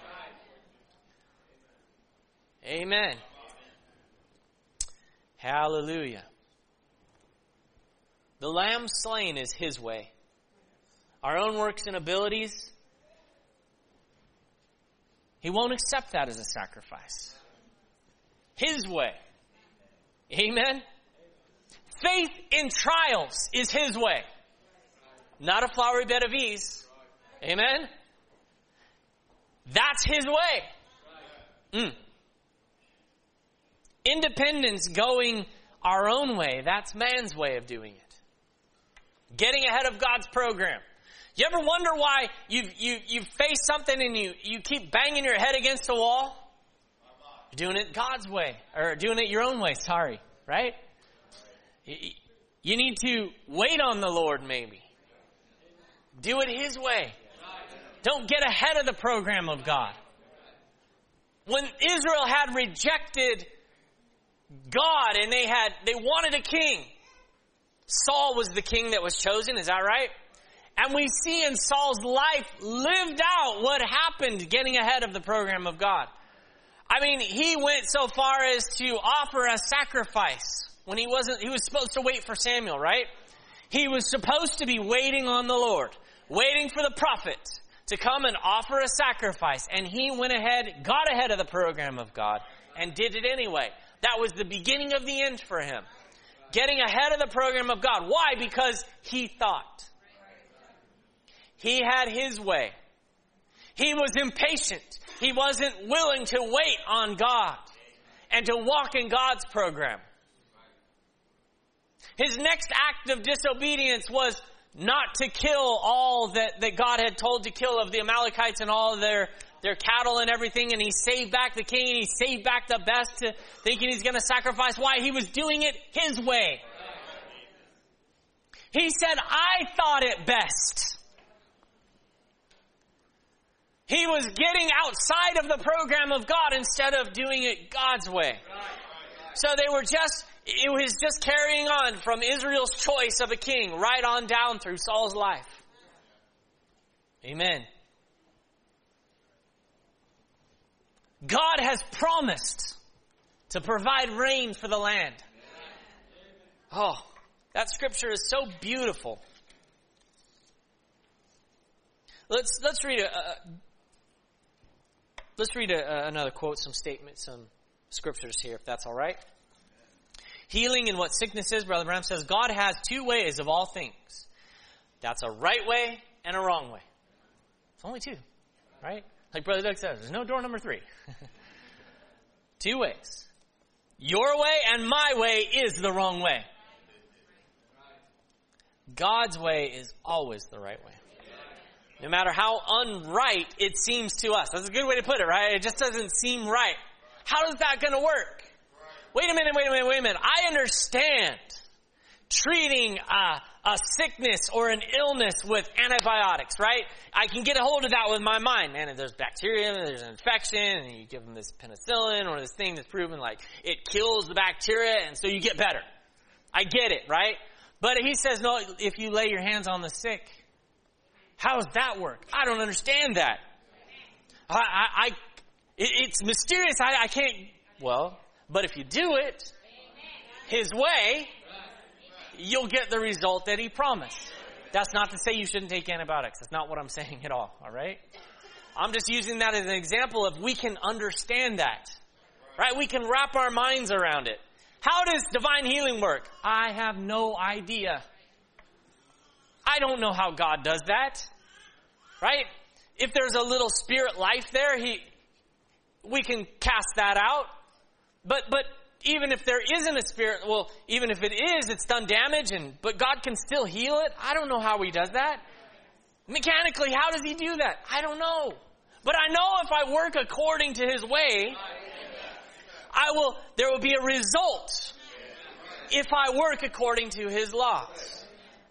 Amen. Hallelujah. The lamb slain is his way. Our own works and abilities, he won't accept that as a sacrifice. His way. Amen. Faith in trials is his way. Not a flowery bed of ease. Amen. That's his way. Mm. Independence, going our own way, that's man's way of doing it. Getting ahead of God's program. You ever wonder why you you you face something and you, you keep banging your head against a wall? You're doing it God's way, or doing it your own way, sorry, right? You need to wait on the Lord maybe. Do it His way. Don't get ahead of the program of God. When Israel had rejected God and they had, they wanted a king. Saul was the king that was chosen, is that right? And we see in Saul's life lived out what happened getting ahead of the program of God. I mean, he went so far as to offer a sacrifice when he wasn't, he was supposed to wait for Samuel, right? He was supposed to be waiting on the Lord, waiting for the prophet to come and offer a sacrifice. And he went ahead, got ahead of the program of God and did it anyway. That was the beginning of the end for him. Getting ahead of the program of God. Why? Because he thought. He had his way. He was impatient. He wasn't willing to wait on God and to walk in God's program. His next act of disobedience was not to kill all that, that God had told to kill of the Amalekites and all of their, their cattle and everything. And he saved back the king and he saved back the best, to, thinking he's going to sacrifice. Why? He was doing it his way. He said, I thought it best. He was getting outside of the program of God instead of doing it God's way. So they were just, it was just carrying on from Israel's choice of a king right on down through Saul's life. Amen. God has promised to provide rain for the land. Oh, that scripture is so beautiful. Let's let's read a, a let's read a, another quote, some statements, some scriptures here, if that's all right. Healing and what sickness is, Brother Branham says, God has two ways of all things. That's a right way and a wrong way. It's only two, right? Like Brother Doug says, there's no door number three. Two ways. Your way and my way is the wrong way. God's way is always the right way. No matter how unright it seems to us. That's a good way to put it, right? It just doesn't seem right. How is that going to work? Wait a minute, wait a minute, wait a minute. I understand treating a, a sickness or an illness with antibiotics, right? I can get a hold of that with my mind. Man, if there's bacteria, there's an infection, and you give them this penicillin or this thing that's proven like it kills the bacteria, and so you get better. I get it, right? But he says, no, if you lay your hands on the sick, how does that work? I don't understand that. I, I, I it, it's mysterious. I, I can't, well... But if you do it His way, you'll get the result that He promised. That's not to say you shouldn't take antibiotics. That's not what I'm saying at all. All right? I'm just using that as an example of we can understand that. Right? We can wrap our minds around it. How does divine healing work? I have no idea. I don't know how God does that. Right? If there's a little spirit life there, he, we can cast that out. But but even if there isn't a spirit, well, even if it is, it's done damage, and but God can still heal it. I don't know how He does that. Mechanically, how does He do that? I don't know. But I know if I work according to His way, I will. There will be a result if I work according to His laws.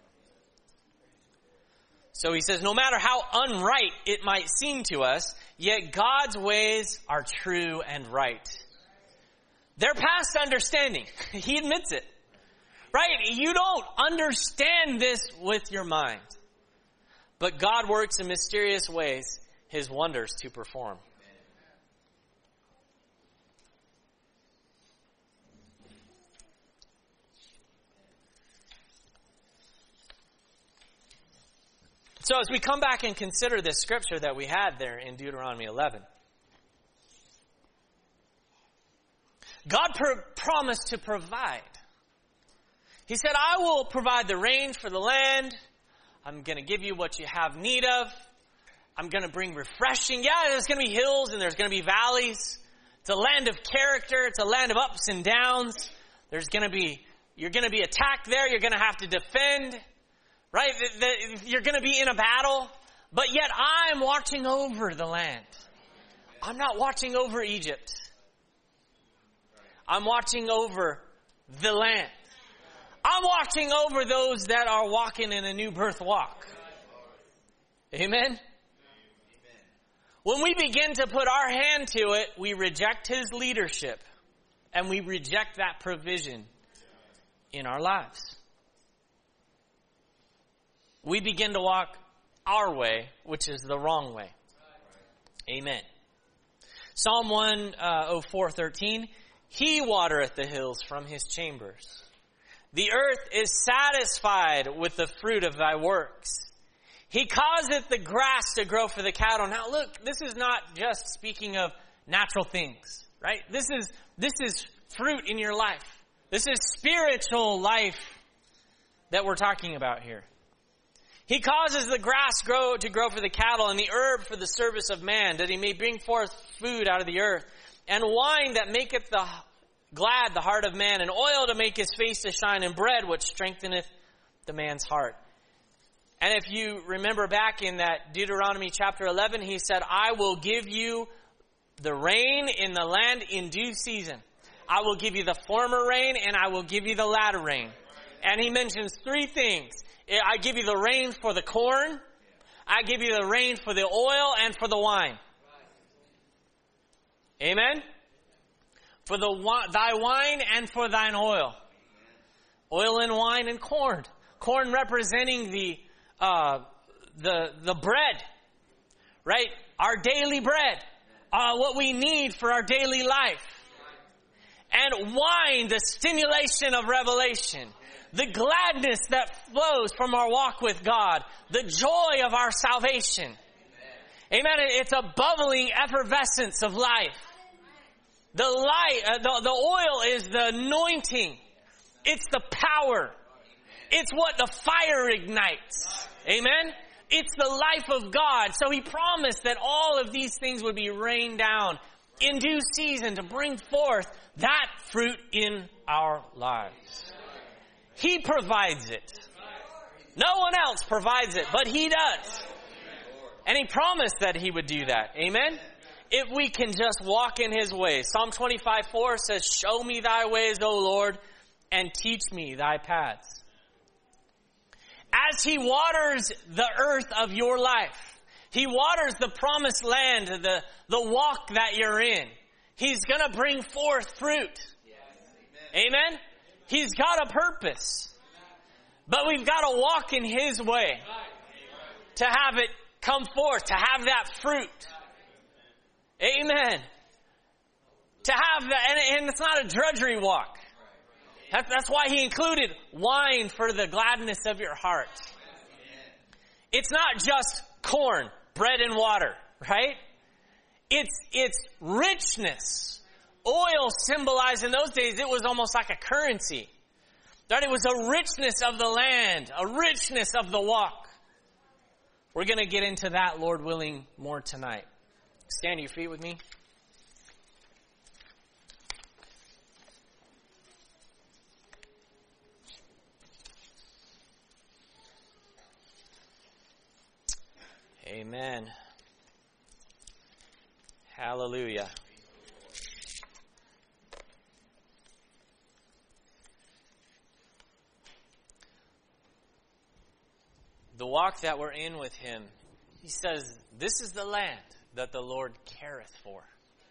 So he says, no matter how unright it might seem to us, yet God's ways are true and right. They're past understanding. He admits it. Right? You don't understand this with your mind. But God works in mysterious ways His wonders to perform. So as we come back and consider this scripture that we had there in Deuteronomy eleven, God per- promised to provide. He said, I will provide the rain for the land. I'm going to give you what you have need of. I'm going to bring refreshing. Yeah, there's going to be hills and there's going to be valleys. It's a land of character. It's a land of ups and downs. There's going to be, you're going to be attacked there. You're going to have to defend. Right? You're going to be in a battle. But yet I'm watching over the land. I'm not watching over Egypt. I'm watching over the land. I'm watching over those that are walking in a new birth walk. Amen? When we begin to put our hand to it, we reject His leadership and we reject that provision in our lives. We begin to walk our way, which is the wrong way. Amen. Psalm one oh four thirteen, He watereth the hills from His chambers. The earth is satisfied with the fruit of thy works. He causeth the grass to grow for the cattle. Now look, this is not just speaking of natural things, right? This is, this is fruit in your life. This is spiritual life that we're talking about here. He causes the grass grow to grow for the cattle and the herb for the service of man, that he may bring forth food out of the earth, and wine that maketh the glad the heart of man, and oil to make his face to shine, and bread which strengtheneth the man's heart. And if you remember back in that Deuteronomy chapter eleven, he said, I will give you the rain in the land in due season. I will give you the former rain, and I will give you the latter rain. And he mentions three things. I give you the rain for the corn, I give you the rain for the oil, and for the wine. Amen? For the thy wine and for thine oil. Oil and wine and corn. Corn representing the uh, the the bread, right? Our daily bread, uh, what we need for our daily life. And wine, the stimulation of revelation, the gladness that flows from our walk with God, the joy of our salvation. Amen. It's a bubbling effervescence of life. The light, uh, the, the oil is the anointing. It's the power. It's what the fire ignites. Amen. It's the life of God. So He promised that all of these things would be rained down in due season to bring forth that fruit in our lives. He provides it. No one else provides it, but He does. And He promised that He would do that. Amen? If we can just walk in His ways. Psalm twenty-five four says, show me thy ways, O Lord, and teach me thy paths. As He waters the earth of your life, He waters the promised land, the, the walk that you're in, He's going to bring forth fruit. Amen? He's got a purpose. But we've got to walk in His way to have it come forth, to have that fruit. Amen. To have that, and, and it's not a drudgery walk. That's, that's why He included wine for the gladness of your heart. It's not just corn, bread and water, right? It's, it's richness. Oil symbolized in those days, it was almost like a currency. That it was a richness of the land, a richness of the walk. We're going to get into that, Lord willing, more tonight. Stand to your feet with me. Amen. Hallelujah. The walk that we're in with Him, He says, this is the land that the Lord careth for.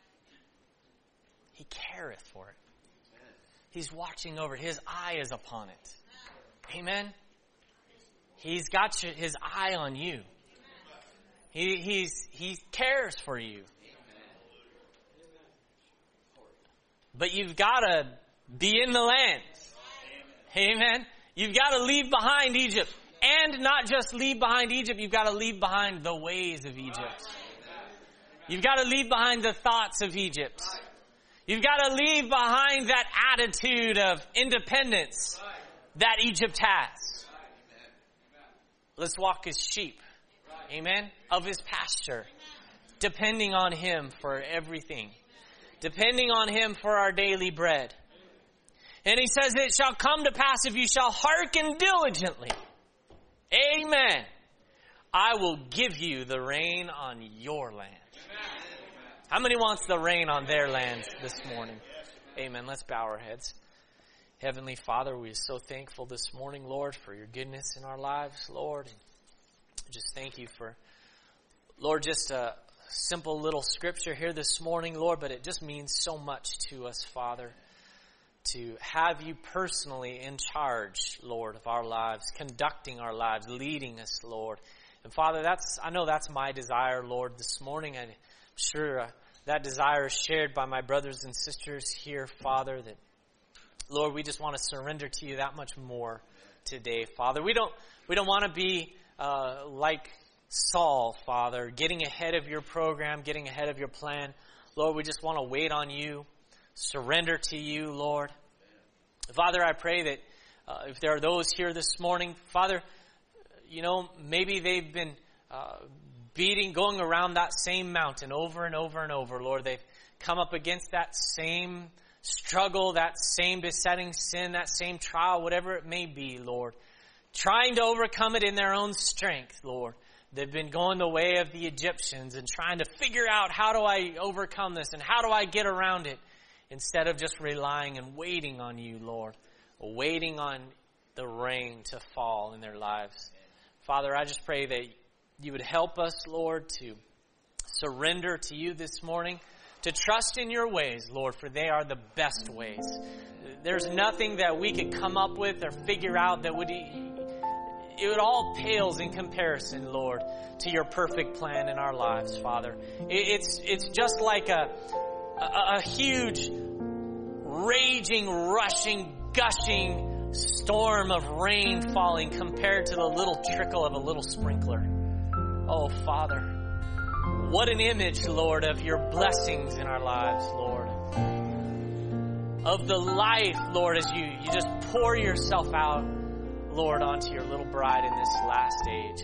He careth for it. He's watching over it. His eye is upon it. Amen? He's got His eye on you. He, he's, he cares for you. But you've got to be in the land. Amen? You've got to leave behind Egypt. And not just leave behind Egypt, you've got to leave behind the ways of Egypt. You've got to leave behind the thoughts of Egypt. You've got to leave behind that attitude of independence that Egypt has. Let's walk as sheep. Amen? Of His pasture. Depending on Him for everything. Depending on Him for our daily bread. And He says, it shall come to pass if you shall hearken diligently. Amen. I will give you the rain on your land. How many wants the rain on their lands this morning? Amen. Let's bow our heads. Heavenly Father, we are so thankful this morning, Lord, for your goodness in our lives, Lord. Just thank you for, Lord, just a simple little scripture here this morning, Lord, but it just means so much to us, Father, to have you personally in charge, Lord, of our lives, conducting our lives, leading us, Lord. And Father, that's I know that's my desire, Lord, this morning. I'm sure uh, that desire is shared by my brothers and sisters here, Father, that, Lord, we just want to surrender to you that much more today, Father. We don't we don't want to be uh, like Saul, Father, getting ahead of your program, getting ahead of your plan. Lord, we just want to wait on you, surrender to you, Lord. Father, I pray that uh, if there are those here this morning, Father, you know, maybe they've been uh, beating, going around that same mountain over and over and over, Lord. They've come up against that same struggle, that same besetting sin, that same trial, whatever it may be, Lord. Trying to overcome it in their own strength, Lord. They've been going the way of the Egyptians and trying to figure out, how do I overcome this and how do I get around it, instead of just relying and waiting on you, Lord. Waiting on the rain to fall in their lives. Father, I just pray that you would help us, Lord, to surrender to you this morning, to trust in your ways, Lord, for they are the best ways. There's nothing that we could come up with or figure out that would, it all pales in comparison, Lord, to your perfect plan in our lives, Father. It's, it's just like a, a, a huge, raging, rushing, gushing storm of rain falling compared to the little trickle of a little sprinkler. Oh, Father, what an image, Lord, of your blessings in our lives, Lord. Of the life, Lord, as you, you just pour yourself out, Lord, onto your little bride in this last age.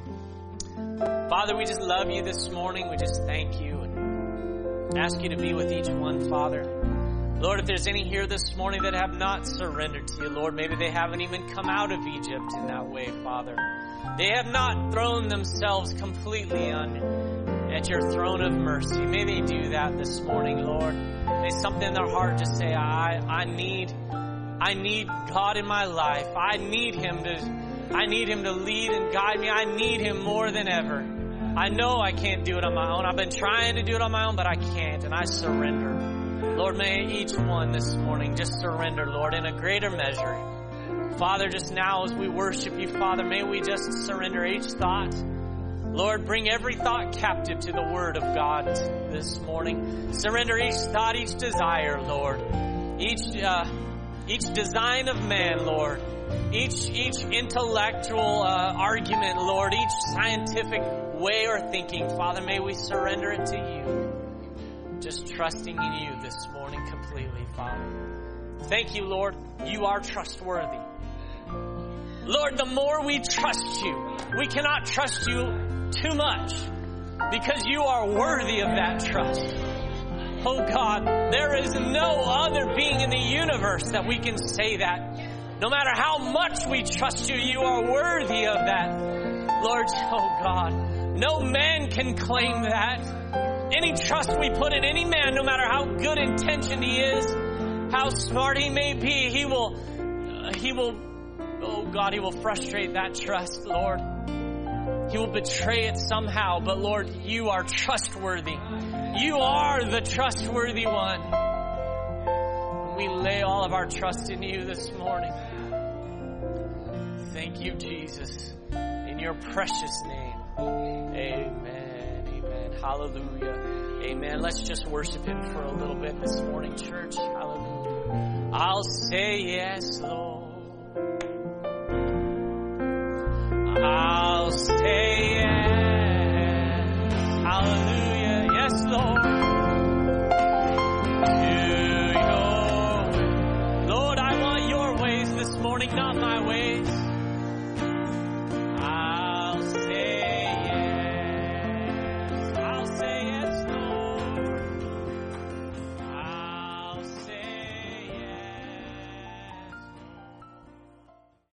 Father, we just love you this morning. We just thank you and ask you to be with each one, Father. Lord, if there's any here this morning that have not surrendered to you, Lord, maybe they haven't even come out of Egypt in that way, Father. They have not thrown themselves completely on at your throne of mercy. May they do that this morning, Lord. May something in their heart just say, I, I need, I need God in my life. I need Him to, I need Him to lead and guide me. I need Him more than ever. I know I can't do it on my own. I've been trying to do it on my own, but I can't, and I surrender. Lord, may each one this morning just surrender, Lord, in a greater measure. Father, just now as we worship you, Father, may we just surrender each thought. Lord, bring every thought captive to the Word of God this morning. Surrender each thought, each desire, Lord. Each uh, each design of man, Lord. Each each intellectual uh, argument, Lord. Each scientific way or thinking, Father, may we surrender it to you. Just trusting in you this morning completely, Father. Thank you, Lord. You are trustworthy. Lord, the more we trust you, we cannot trust you too much because you are worthy of that trust. Oh God, there is no other being in the universe that we can say that. No matter how much we trust you, you are worthy of that. Lord, oh God, no man can claim that. Any trust we put in any man, no matter how good intentioned he is, how smart he may be, he will, uh, he will, oh God, he will frustrate that trust, Lord. He will betray it somehow, but Lord, you are trustworthy. You are the trustworthy one. We lay all of our trust in you this morning. Thank you, Jesus. In your precious name. Amen. Hallelujah. Amen. Let's just worship Him for a little bit this morning, church. Hallelujah. I'll say yes, Lord. I'll say yes. Hallelujah.